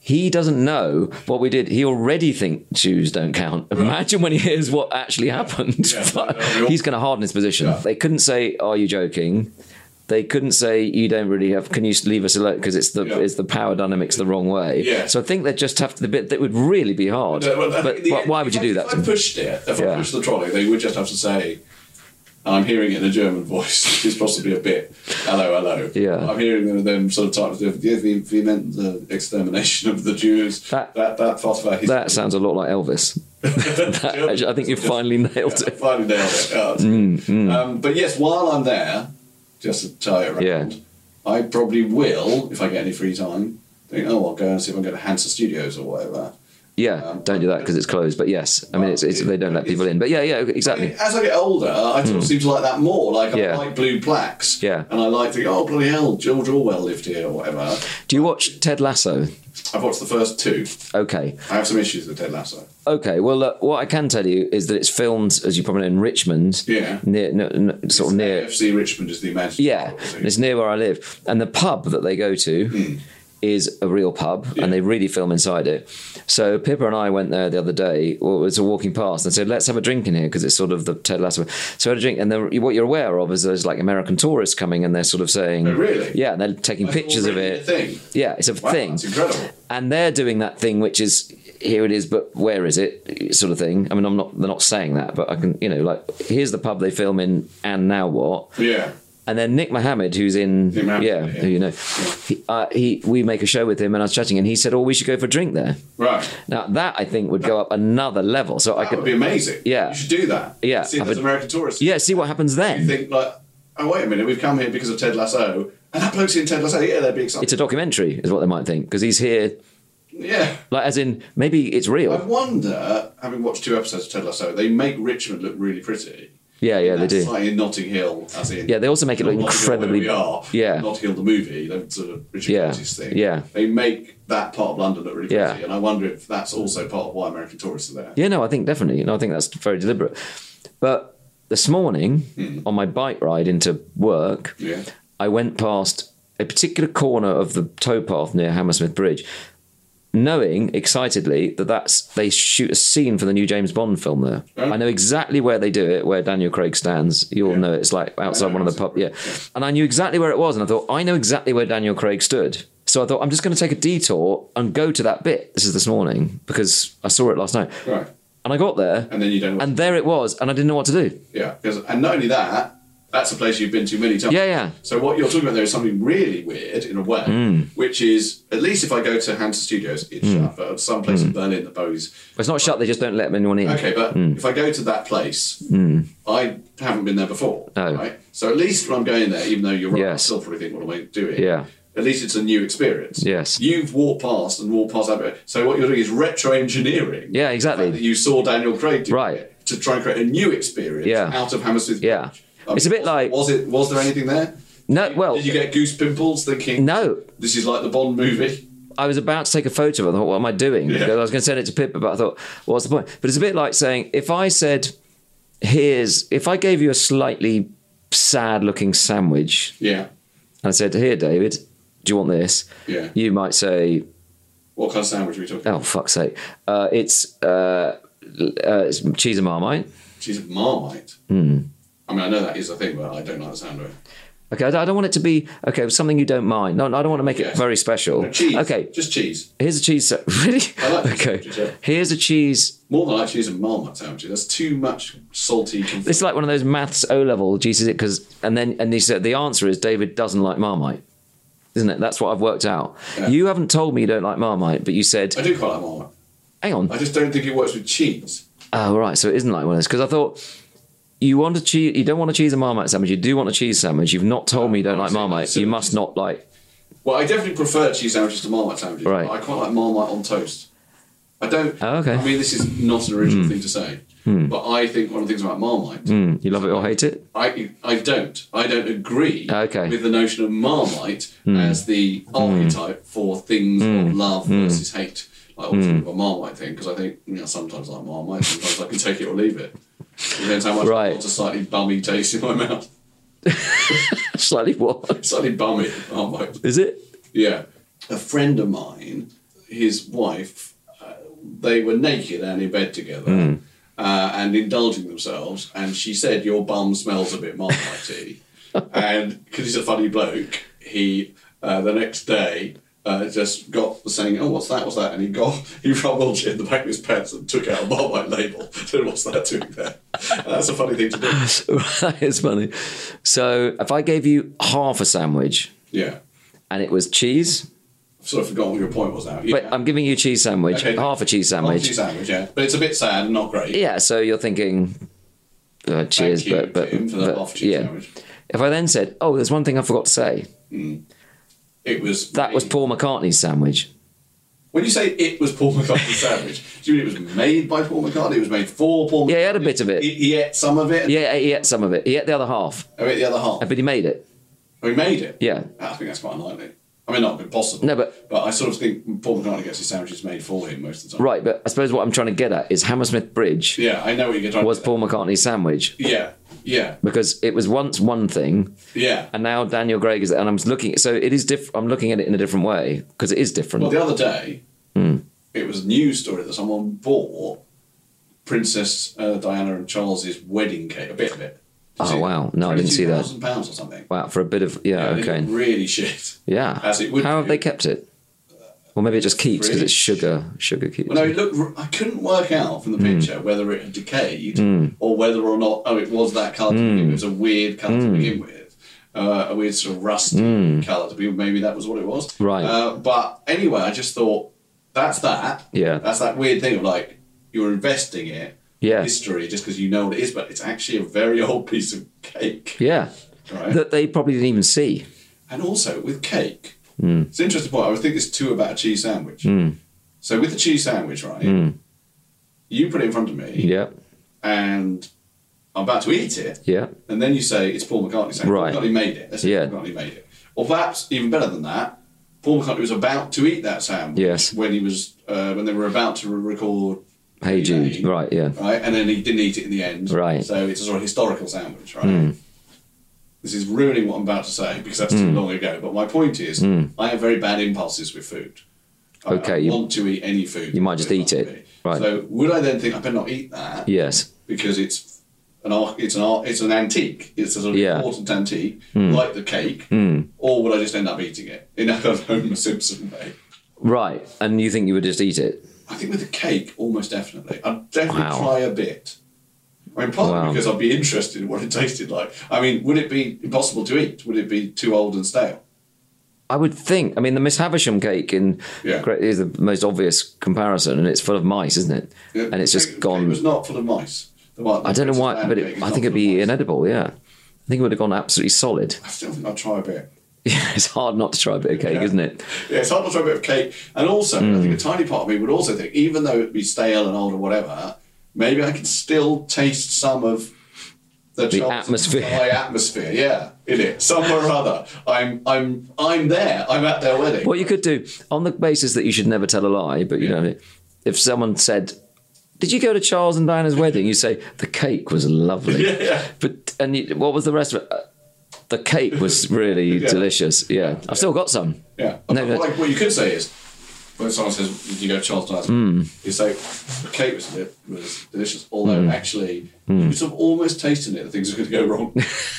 he doesn't know what we did. He already thinks shoes don't count. Imagine when he hears what actually happened. He's going to harden his position. Yeah. They couldn't say, "Are you joking?" They couldn't say, "You don't really have. Can you leave us alone?" Because it's the power dynamics the wrong way. Yeah. So I think they just have to. The bit that would really be hard. But why would you do that? If I pushed the trolley, they would just have to say, I'm hearing it in a German voice, which is possibly a bit hello. Yeah. I'm hearing them sort of type of, we meant the extermination of the Jews. That sounds a lot like Elvis. I think you finally nailed it. Finally nailed it. But yes, while I'm there, just to tie it around, I probably will, if I get any free time, think, I'll go and see if I can go to Hansa Studios or whatever. Yeah, don't do that because it's closed. But yes, I mean, it's they don't let people in. But yeah, exactly. I mean, as I get older, I sort of seem to like that more. Like, I like blue plaques. Yeah. And I like to go, bloody hell, George Orwell lived here or whatever. Do you watch Ted Lasso? I've watched the first 2. Okay. I have some issues with Ted Lasso. Okay, well, what I can tell you is that it's filmed, as you probably know, in Richmond. Yeah. Near AFC Richmond is the imaginary. Yeah, it's near where I live. And the pub that they go to is a real pub, and they really film inside it. So Pippa and I went there the other day, was walking past, and said, let's have a drink in here, because it's sort of the Ted Lasso. So I had a drink, and then what you're aware of is there's like American tourists coming, and they're sort of saying... Oh, really? Yeah, and they're taking pictures of it. A thing? Yeah, it's a thing. That's incredible. And they're doing that thing, which is, here it is, but where is it, sort of thing. I mean, they're not saying that, but I can, here's the pub they film in, and now what? Yeah. And then Nick Mohammed, who's in, who you know, we make a show with him, and I was chatting, and he said, we should go for a drink there. Right. Now, that, I think, would go up another level. So that would be amazing. Yeah. You should do that. Yeah. See if there's American tourists. Yeah, see what happens then. You think, wait a minute, we've come here because of Ted Lasso, and that bloke's in Ted Lasso, they'd be excited. It's a documentary, is what they might think, because he's here... Yeah. As in, maybe it's real. I wonder, having watched 2 episodes of Ted Lasso, they make Richmond look really pretty. Yeah, they do. Like in Notting Hill, as in... Yeah, they also make it look incredibly... Yeah. Notting Hill, the movie, the sort of Richard Curtis thing. Yeah. They make that part of London look really pretty, and I wonder if that's also part of why American tourists are there. Yeah, no, I think definitely. I think that's very deliberate. But this morning, on my bike ride into work, I went past a particular corner of the towpath near Hammersmith Bridge, knowing excitedly that they shoot a scene for the new James Bond film there. Oh. I know exactly where they do it, where Daniel Craig stands. You'll know it's like outside one of the pubs. Yeah. And I knew exactly where it was, and I thought, I know exactly where Daniel Craig stood. So I thought, I'm just going to take a detour and go to that bit. This is this morning, because I saw it last night. Right. And I got there, and then you don't. And there it was, and I didn't know what to do. Yeah, and not only that, that's a place you've been to many times. Yeah. So what you're talking about there is something really weird, in a way, which is, at least if I go to Hansa Studios, it's shut, but some place in Berlin that Bowie's... It's not shut, they just don't let anyone in. Okay, but if I go to that place, I haven't been there before, right? So at least when I'm going there, even though you're right, I still probably think, what am I doing? Yeah. At least it's a new experience. Yes. You've walked past that bit. So what you're doing is retro-engineering. Yeah, exactly. That you saw Daniel Craig do it, to try and create a new experience out of Hammersmith Bridge. Yeah. It's a bit like... Was there anything there? No, well... Did you get goose pimples thinking... No. This is like the Bond movie? I was about to take a photo of it. I thought, what am I doing? Yeah. I was going to send it to Pippa, but I thought, what's the point? But it's a bit like saying, if I said, if I gave you a slightly sad-looking sandwich... Yeah. And I said, here, David, do you want this? Yeah. You might say... What kind of sandwich are we talking about? Oh, fuck's sake. It's cheese and Marmite. Cheese and Marmite? I mean, I know that is a thing, but I don't like the sound of it. Okay, I don't want it to be, something you don't mind. No, I don't want to make it very special. No, cheese. Okay. Just cheese. Here's a cheese... Really? I like sandwiches, yeah. Here's a cheese... More than I like cheese and Marmite sandwiches. That's too much salty... It's like one of those maths O-level GCSE, because... And he said, the answer is David doesn't like Marmite. Isn't it? That's what I've worked out. Yeah. You haven't told me you don't like Marmite, but you said... I do quite like Marmite. Hang on. I just don't think it works with cheese. Oh, right. So it isn't like one of those. Because I thought... You want a cheese? You don't want a cheese and Marmite sandwich. You do want a cheese sandwich. You've not told me you don't like Marmite. You must not like... Well, I definitely prefer cheese sandwiches to Marmite sandwiches. Right. I quite like Marmite on toast. I don't... Oh, okay. I mean, this is not an original thing to say. But I think one of the things about Marmite... You love it or hate it? I don't. I don't agree with the notion of Marmite as the archetype for things of love versus hate. Like, obviously, the Marmite thing, because I think, sometimes I like Marmite, sometimes I can take it or leave it. Depends how much I want a slightly bummy taste in my mouth. Slightly what? Slightly bummy, Marmite. Is it? Yeah. A friend of mine his wife, they were naked and in bed together and indulging themselves, and she said, "Your bum smells a bit Marmite." And because he's a funny bloke, he the next day just got saying, "Oh, what's that? And he rumbled in the back of his pants and took out a Marmite label. Said, "What's that doing there?" That's a funny thing to do. That is funny. So if I gave you half a sandwich, and it was cheese. I've sort of forgotten what your point was now. But I'm giving you a cheese sandwich, half a cheese sandwich. Half a cheese sandwich, yeah. But it's a bit sad and not great. Yeah, so you're thinking, cheers, Thank you, but Tim, for that half a cheese sandwich. If I then said, "Oh, there's one thing I forgot to say," it was Paul McCartney's sandwich. When you say it was Paul McCartney's sandwich, do you mean it was made by Paul McCartney? It was made for Paul McCartney? Yeah, he had a bit of it. He ate some of it? Yeah, he ate some of it. He ate the other half. Oh, he ate the other half? But he made it. Oh, he made it? Yeah. I think that's quite unlikely. I mean, not impossible. No, but I sort of think Paul McCartney gets his sandwiches made for him most of the time. Right, but I suppose what I'm trying to get at is Hammersmith Bridge. Yeah, I know what you're trying to was Paul McCartney's sandwich. Yeah. Because it was once one thing. Yeah. And now Daniel Craig is, and I'm looking. So it is different. I'm looking at it in a different way because it is different. Well, the other day, it was a news story that someone bought Princess Diana and Charles's wedding cake, a bit of it. Oh wow! No, I didn't see that. £22,000 or something. Wow, for a bit of okay. Really shit. Yeah. As it would. How have they kept it? Well, maybe it just keeps because it's sugar. Sugar keeps. Well, no, I couldn't work out from the picture whether it had decayed or whether or not. Oh, it was that colour. It was a weird colour to begin with, a weird sort of rusty colour to begin with. Maybe that was what it was. Right. But anyway, I just thought that's that. Yeah. That's that weird thing of like you're investing it. Yeah. History just because you know what it is, but it's actually a very old piece of cake. Yeah. Right. That they probably didn't even see. And also with cake, it's an interesting point. I think this too about a cheese sandwich. So with the cheese sandwich, right? You put it in front of me. Yeah. And I'm about to eat it. Yeah. And then you say it's Paul McCartney saying right. Paul McCartney made it. Let's say Paul McCartney made it. Or perhaps even better than that, Paul McCartney was about to eat that sandwich when he was when they were about to record Hey Jude, right, yeah. Right, and then he didn't eat it in the end. Right. So it's a sort of historical sandwich, right? This is ruining what I'm about to say because that's too long ago. But my point is, I have very bad impulses with food. I want to eat any food. You might just eat it. Right. So would I then think I better not eat that? Yes. Because it's an antique. It's a sort of important antique, like the cake. Or would I just end up eating it in a kind of Homer Simpson way? Right. And you think you would just eat it? I think with the cake, almost definitely. I'd definitely try a bit. I mean, partly because I'd be interested in what it tasted like. I mean, would it be impossible to eat? Would it be too old and stale? I would think. I mean, the Miss Havisham cake is the most obvious comparison, and it's full of mice, isn't it? Yeah, and it's just gone. It was not full of mice. I don't know why, but I think it'd be inedible, I think it would have gone absolutely solid. I still think I'd try a bit. Yeah, it's hard not to try a bit of cake, isn't it? Yeah, it's hard not to try a bit of cake. And also, I think a tiny part of me would also think, even though it'd be stale and old or whatever, maybe I could still taste some of the atmosphere. Atmosphere, in it. Somewhere or other. I'm there. I'm at their wedding. What you could do, on the basis that you should never tell a lie, but you know, if someone said, "Did you go to Charles and Diana's wedding?" You say, "The cake was lovely." But what was the rest of it? The cake was really delicious. Yeah. I've still got some. Yeah. What you could say is, when someone says, "Did you go to Charles Diana?" You say, "The cake was delicious," although actually, you're sort of almost tasting it, that things are going to go wrong.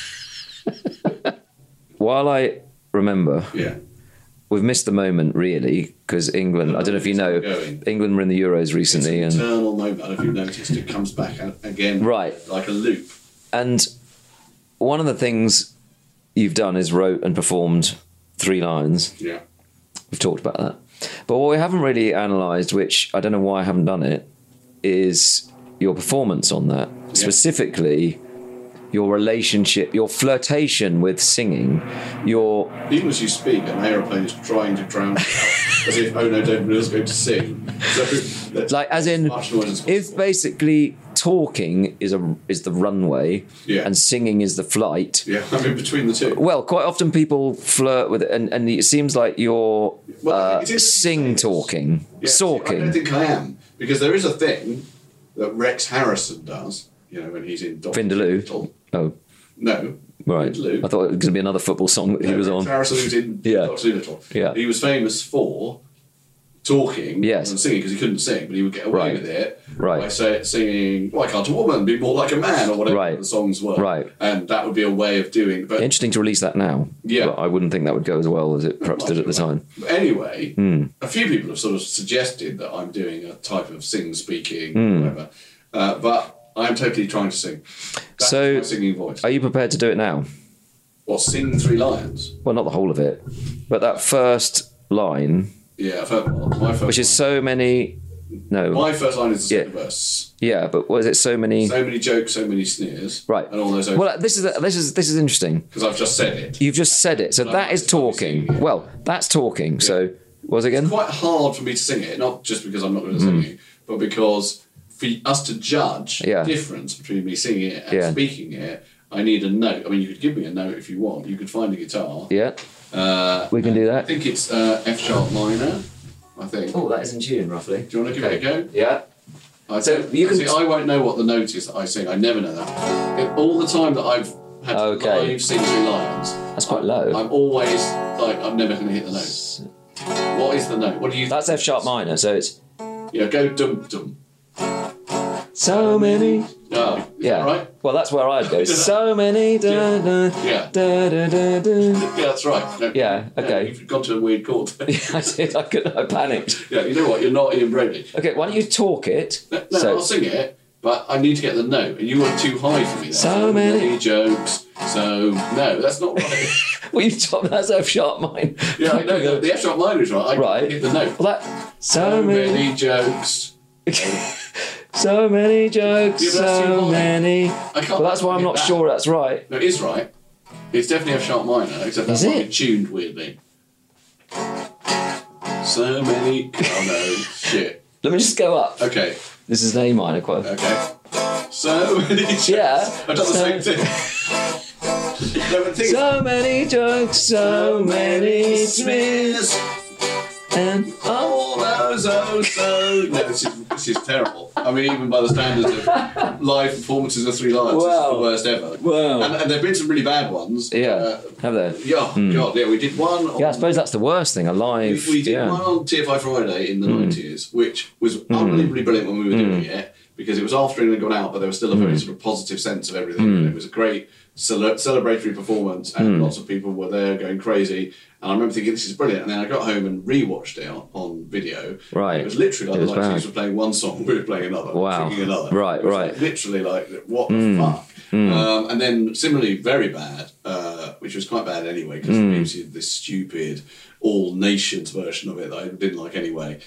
While I remember, we've missed the moment really because England. I don't know if you know, England were in the Euros recently, it's an eternal moment. I don't know if you've noticed. It comes back again, like a loop. And one of the things you've done is wrote and performed 3 lines. Yeah, we've talked about that. But what we haven't really analysed, which I don't know why I haven't done it, is your performance on that. Yeah. Specifically, your relationship, your flirtation with singing, Even as you speak, an aeroplane is trying to drown you out, as if Oh No, David Miller's going to sing. So like, as in, if basically talking is the runway and singing is the flight. Yeah, I'm in between the two. Well, quite often people flirt with it, and it seems like you're sing-talking, sawking. I don't think I am, because there is a thing that Rex Harrison does, when he's in Vindaloo. Oh. No. Right. Vindaloo. I thought it was going to be another football song that he was on. Rex Harrison was in Dr. Dolittle. Yeah. He was famous for talking Yes. and singing because he couldn't sing, but he would get away with it by singing "Why Can't a Woman Be More Like a Man" or whatever the songs were. Right. And that would be a way of doing. But interesting to release that now. Yeah. But I wouldn't think that would go as well as it perhaps did at the time. But anyway, a few people have sort of suggested that I'm doing a type of sing-speaking, whatever. But I'm totally trying to sing. That's my singing voice. Are you prepared to do it now? Or sing Three Lions? Well, not the whole of it, but that first line. Yeah, I've heard my first. Which is so many. No. My first line is the second verse. Yeah, but was it so many? So many jokes, so many sneers. Right. And all those. Well, this is interesting. Because I've just said it. You've just said it, so that is talking. Well, that's talking. Yeah. So, what was it again? It's quite hard for me to sing it, not just because I'm not good at singing, but because for us to judge the difference between me singing it and speaking it, I need a note. I mean, you could give me a note if you want. You could find a guitar. Yeah. We can do that. I think it's F sharp minor. I think. Oh, that is in tune, roughly. Do you want to give it a go? Yeah. I won't know what the note is that I sing. I never know that. All the time that I've had to live sing Three Lions. That's quite low. I'm always like, I'm never going to hit the note. What is the note? What do you? That's F sharp minor. So it's. Yeah, go dum dum. So many. Oh, yeah. Right. Well, that's where I'd go. So many. Da, da, yeah. Da, da, da, da. Yeah, that's right. No, yeah. Okay. You've gone to a weird chord. Yeah, I did. I panicked. Yeah. You know what? You're not Ian Brady. Okay. Why don't you talk it? No, I'll sing it, but I need to get the note, and you were too high for me. There. So many jokes. So no, that's not right. Well, you told that's F sharp minor. Yeah, I know. The F sharp minor is right. I hit the note. Well, so many jokes. So many jokes, so many. Well, that's why I'm not sure that's right. No, it is right. It's definitely F sharp minor, except that's not tuned weirdly. So many. Oh no, shit. Let me just go up. Okay. This is an A minor quite. Okay. So many jokes. Yeah. I've done the same thing. So many jokes, so many smears. And all those no, this is terrible. I mean, even by the standards of live performances of Three Lions, this is the worst ever. Wow. And there have been some really bad ones. Yeah, have there? Yeah, God, yeah, we did one. I suppose that's the worst thing, a live. We did one on TFI Friday in the 90s, which was unbelievably brilliant when we were doing it, because it was after England had gone out, but there was still a very sort of positive sense of everything. And it was a great celebratory performance, and lots of people were there going crazy. And I remember thinking, this is brilliant. And then I got home and rewatched it on video. Right. It was literally like the Chiefs were playing one song, we were playing another, singing another. Right, right. Like, literally like, what the fuck? And then similarly, very bad, which was quite bad anyway, because the BBC did this stupid all nations version of it that I didn't like anyway,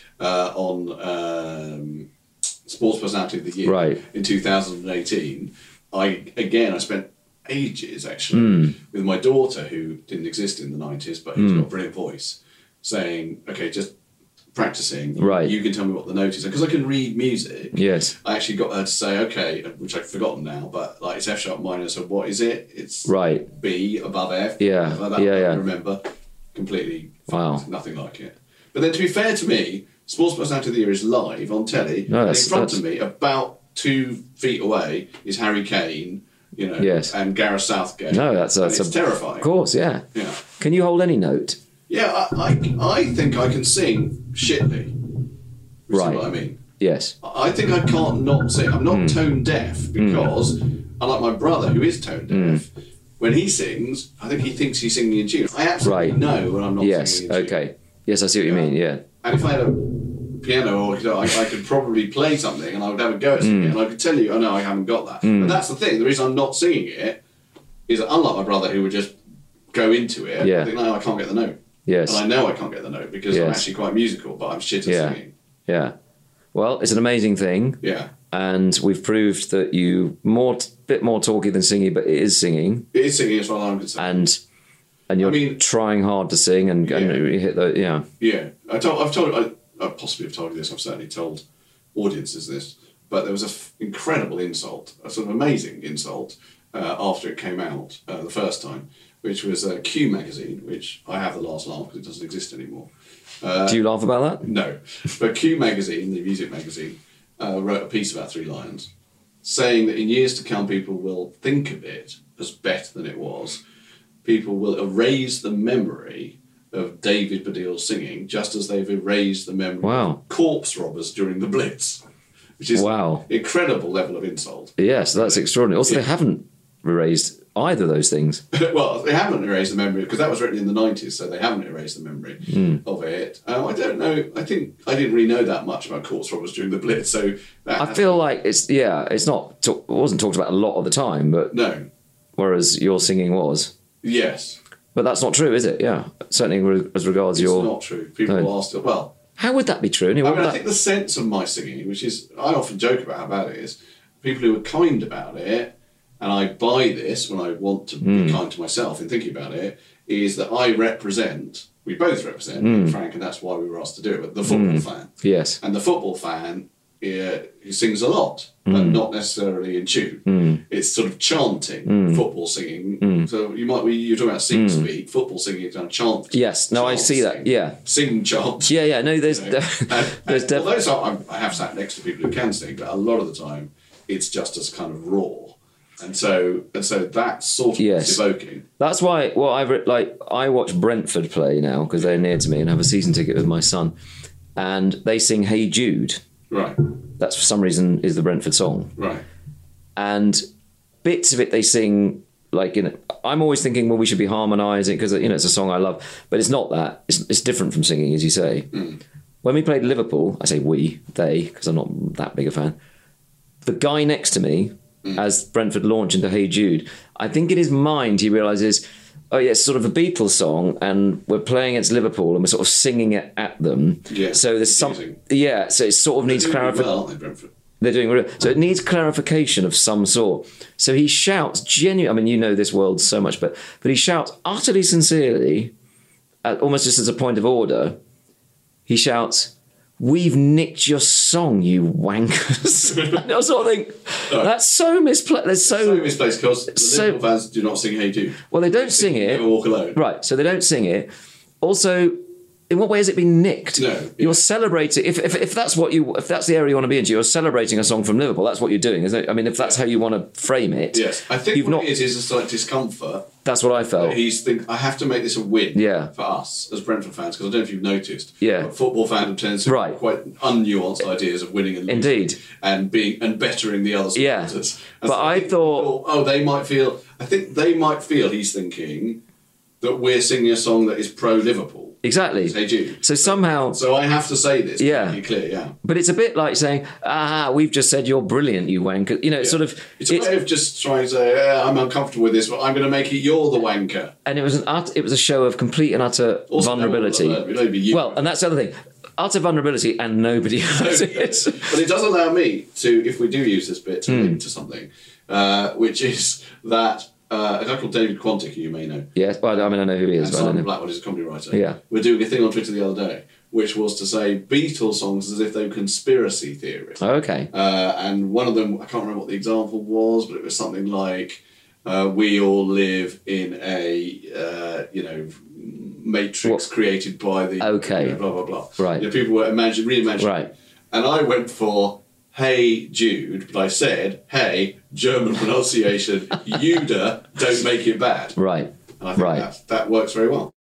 on Sports Personality of the Year in 2018. I spent ages actually with my daughter, who didn't exist in the 90s but who's got a brilliant voice, saying, okay, just practicing, you can tell me what the note is, because I can read music. Yes, I actually got her to say, okay, which I've forgotten now, but like, it's F sharp minor, so what is it? It's B above F. Yeah. I remember completely. Nothing like it. But then, to be fair to me, Sports Personality of the Year is live on telly. In front of me, about 2 feet away, is Harry Kane, and Gareth Southgate. No, that's terrifying. Of course, yeah. Can you hold any note? Yeah, I think I can sing shitly. Right. See what I mean? Yes. I think I can't not sing. I'm not tone deaf, because unlike my brother, who is tone deaf, when he sings, I think he thinks he's singing in tune. I absolutely know when I'm not singing in tune. Okay. Yes, I see what you mean, yeah. And if I had a piano or guitar, I could probably play something and I would have a go at singing it, and I could tell you, oh no, I haven't got that. But that's the thing, the reason I'm not singing it is that, unlike my brother who would just go into it, I think, no, I can't get the note. Yes. And I know I can't get the note because I'm actually quite musical, but I'm shit at singing. Yeah. Well, it's an amazing thing. Yeah. And we've proved that you bit more talky than singy, but it is singing. It is singing as far as I'm concerned. And you're trying hard to sing and you hit the Yeah. I possibly have told you this. I've certainly told audiences this, but there was an incredible insult, a sort of amazing insult, after it came out the first time, which was Q magazine, which I have the last laugh because it doesn't exist anymore. Do you laugh about that? No, but Q magazine, the music magazine, wrote a piece about Three Lions, saying that in years to come, people will think of it as better than it was. People will erase the memory of David Baddiel singing, just as they've erased the memory of corpse robbers during the Blitz, which is incredible level of insult. Yes, that's extraordinary. Also, they haven't erased either of those things. Well, they haven't erased the memory, because that was written in the 90s, so they haven't erased the memory of it. I don't know. I think I didn't really know that much about corpse robbers during the Blitz, so I feel like it wasn't talked about a lot of the time, but no. Whereas your singing was. Yes. But that's not true, is it? Yeah. Certainly as regards it's not true. People are still... Well... How would that be true? Anyway, I think the sense of my singing, which is... I often joke about how bad it is. People who are kind about it, and I buy this when I want to be kind to myself in thinking about it, is that I represent... We both represent, Frank, and that's why we were asked to do it, but the football fan. Yes. And the football fan... who sings a lot, but not necessarily in tune. It's sort of chanting, football singing. So you're talking about sing speak, football singing is kind of chant. Yes, no, I see that. Yeah, sing chant. Yeah. No, there's although I have sat next to people who can sing, but a lot of the time it's just as kind of raw. And so that's sort of evoking. That's why. Well, I watch Brentford play now because they're near to me and have a season ticket with my son, and they sing "Hey Jude." Right. That's for some reason is the Brentford song. Right. And bits of it they sing like I'm always thinking, well, we should be harmonising because it's a song I love, but it's not that. It's different from singing, as you say. When we played Liverpool, I say they because I'm not that big a fan. The guy next to me, as Brentford launch into Hey Jude, I think in his mind he realises, oh yeah, it's sort of a Beatles song, and we're playing against Liverpool, and we're sort of singing it at them. Yeah, so there's so it sort of needs clarification. They're doing well, so it needs clarification of some sort. So he shouts genuinely. I mean, you know this world so much, but he shouts utterly sincerely, almost just as a point of order. He shouts, "We've nicked your song, you wankers." I sort of think, that's so misplaced. That's so misplaced because the Liverpool fans do not sing Hey Jude. Well, they don't sing it. Never Walk Alone. Right, so they don't sing it. Also, in what way has it been nicked? No. You're celebrating, if that's the area you want to be into, you're celebrating a song from Liverpool. That's what you're doing, isn't it? I mean, if that's how you want to frame it. Yes, I think it is a slight discomfort. That's what I felt. He's thinking, I have to make this a win for us as Brentford fans, because I don't know if you've noticed. Yeah. But football fans tend to have quite unnuanced ideas of winning and losing. Indeed. And bettering the other supporters. Yeah. But so I thought... they might feel... I think they might feel he's thinking that we're singing a song that is pro-Liverpool. Exactly. Hey Jude. So somehow... So I have to say this to be clear, yeah. But it's a bit like saying, we've just said you're brilliant, you wanker. It's sort of... It's a way of just trying to say, I'm uncomfortable with this, but I'm going to make it you're the wanker. And it was a show of complete and utter vulnerability. Well, and that's the other thing. Utter vulnerability and nobody heard it. But it does allow me to, if we do use this bit, to link to something, which is that... a guy called David Quantick, who you may know. Yes, well, I mean, I know who he is. And Simon Blackwell is a comedy writer. Yeah. We're doing a thing on Twitter the other day, which was to say Beatles songs as if they were conspiracy theories. Oh, okay. And one of them, I can't remember what the example was, but it was something like, we all live in a, matrix created by the... Okay. blah, blah, blah. Right. People were reimagining. Right. And I went for... Hey Jude, but I said, hey, German pronunciation, Juda, don't make it bad. Right. And I think that works very well.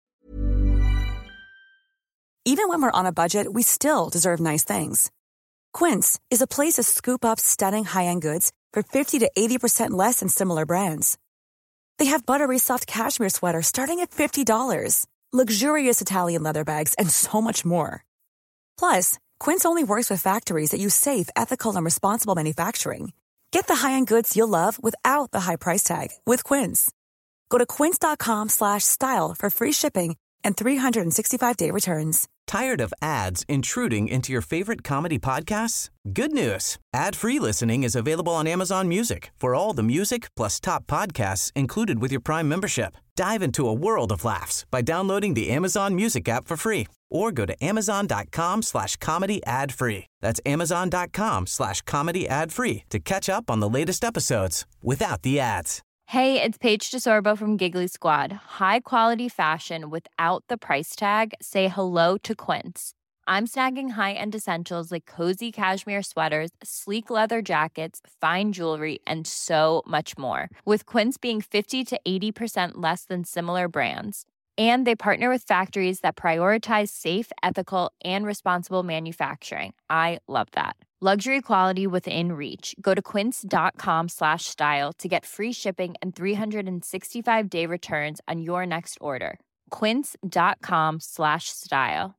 Even when we're on a budget, we still deserve nice things. Quince is a place to scoop up stunning high-end goods for 50 to 80% less than similar brands. They have buttery soft cashmere sweaters starting at $50, luxurious Italian leather bags, and so much more. Plus, Quince only works with factories that use safe, ethical, and responsible manufacturing. Get the high-end goods you'll love without the high price tag with Quince. Go to quince.com/style for free shipping and 365-day returns. Tired of ads intruding into your favorite comedy podcasts? Good news. Ad-free listening is available on Amazon Music for all the music plus top podcasts included with your Prime membership. Dive into a world of laughs by downloading the Amazon Music app for free or go to amazon.com/comedy ad-free. That's amazon.com/comedy ad-free to catch up on the latest episodes without the ads. Hey, it's Paige DeSorbo from Giggly Squad. High quality fashion without the price tag. Say hello to Quince. I'm snagging high-end essentials like cozy cashmere sweaters, sleek leather jackets, fine jewelry, and so much more. With Quince being 50 to 80% less than similar brands. And they partner with factories that prioritize safe, ethical, and responsible manufacturing. I love that. Luxury quality within reach. Go to quince.com/style to get free shipping and 365-day returns on your next order. Quince.com/style.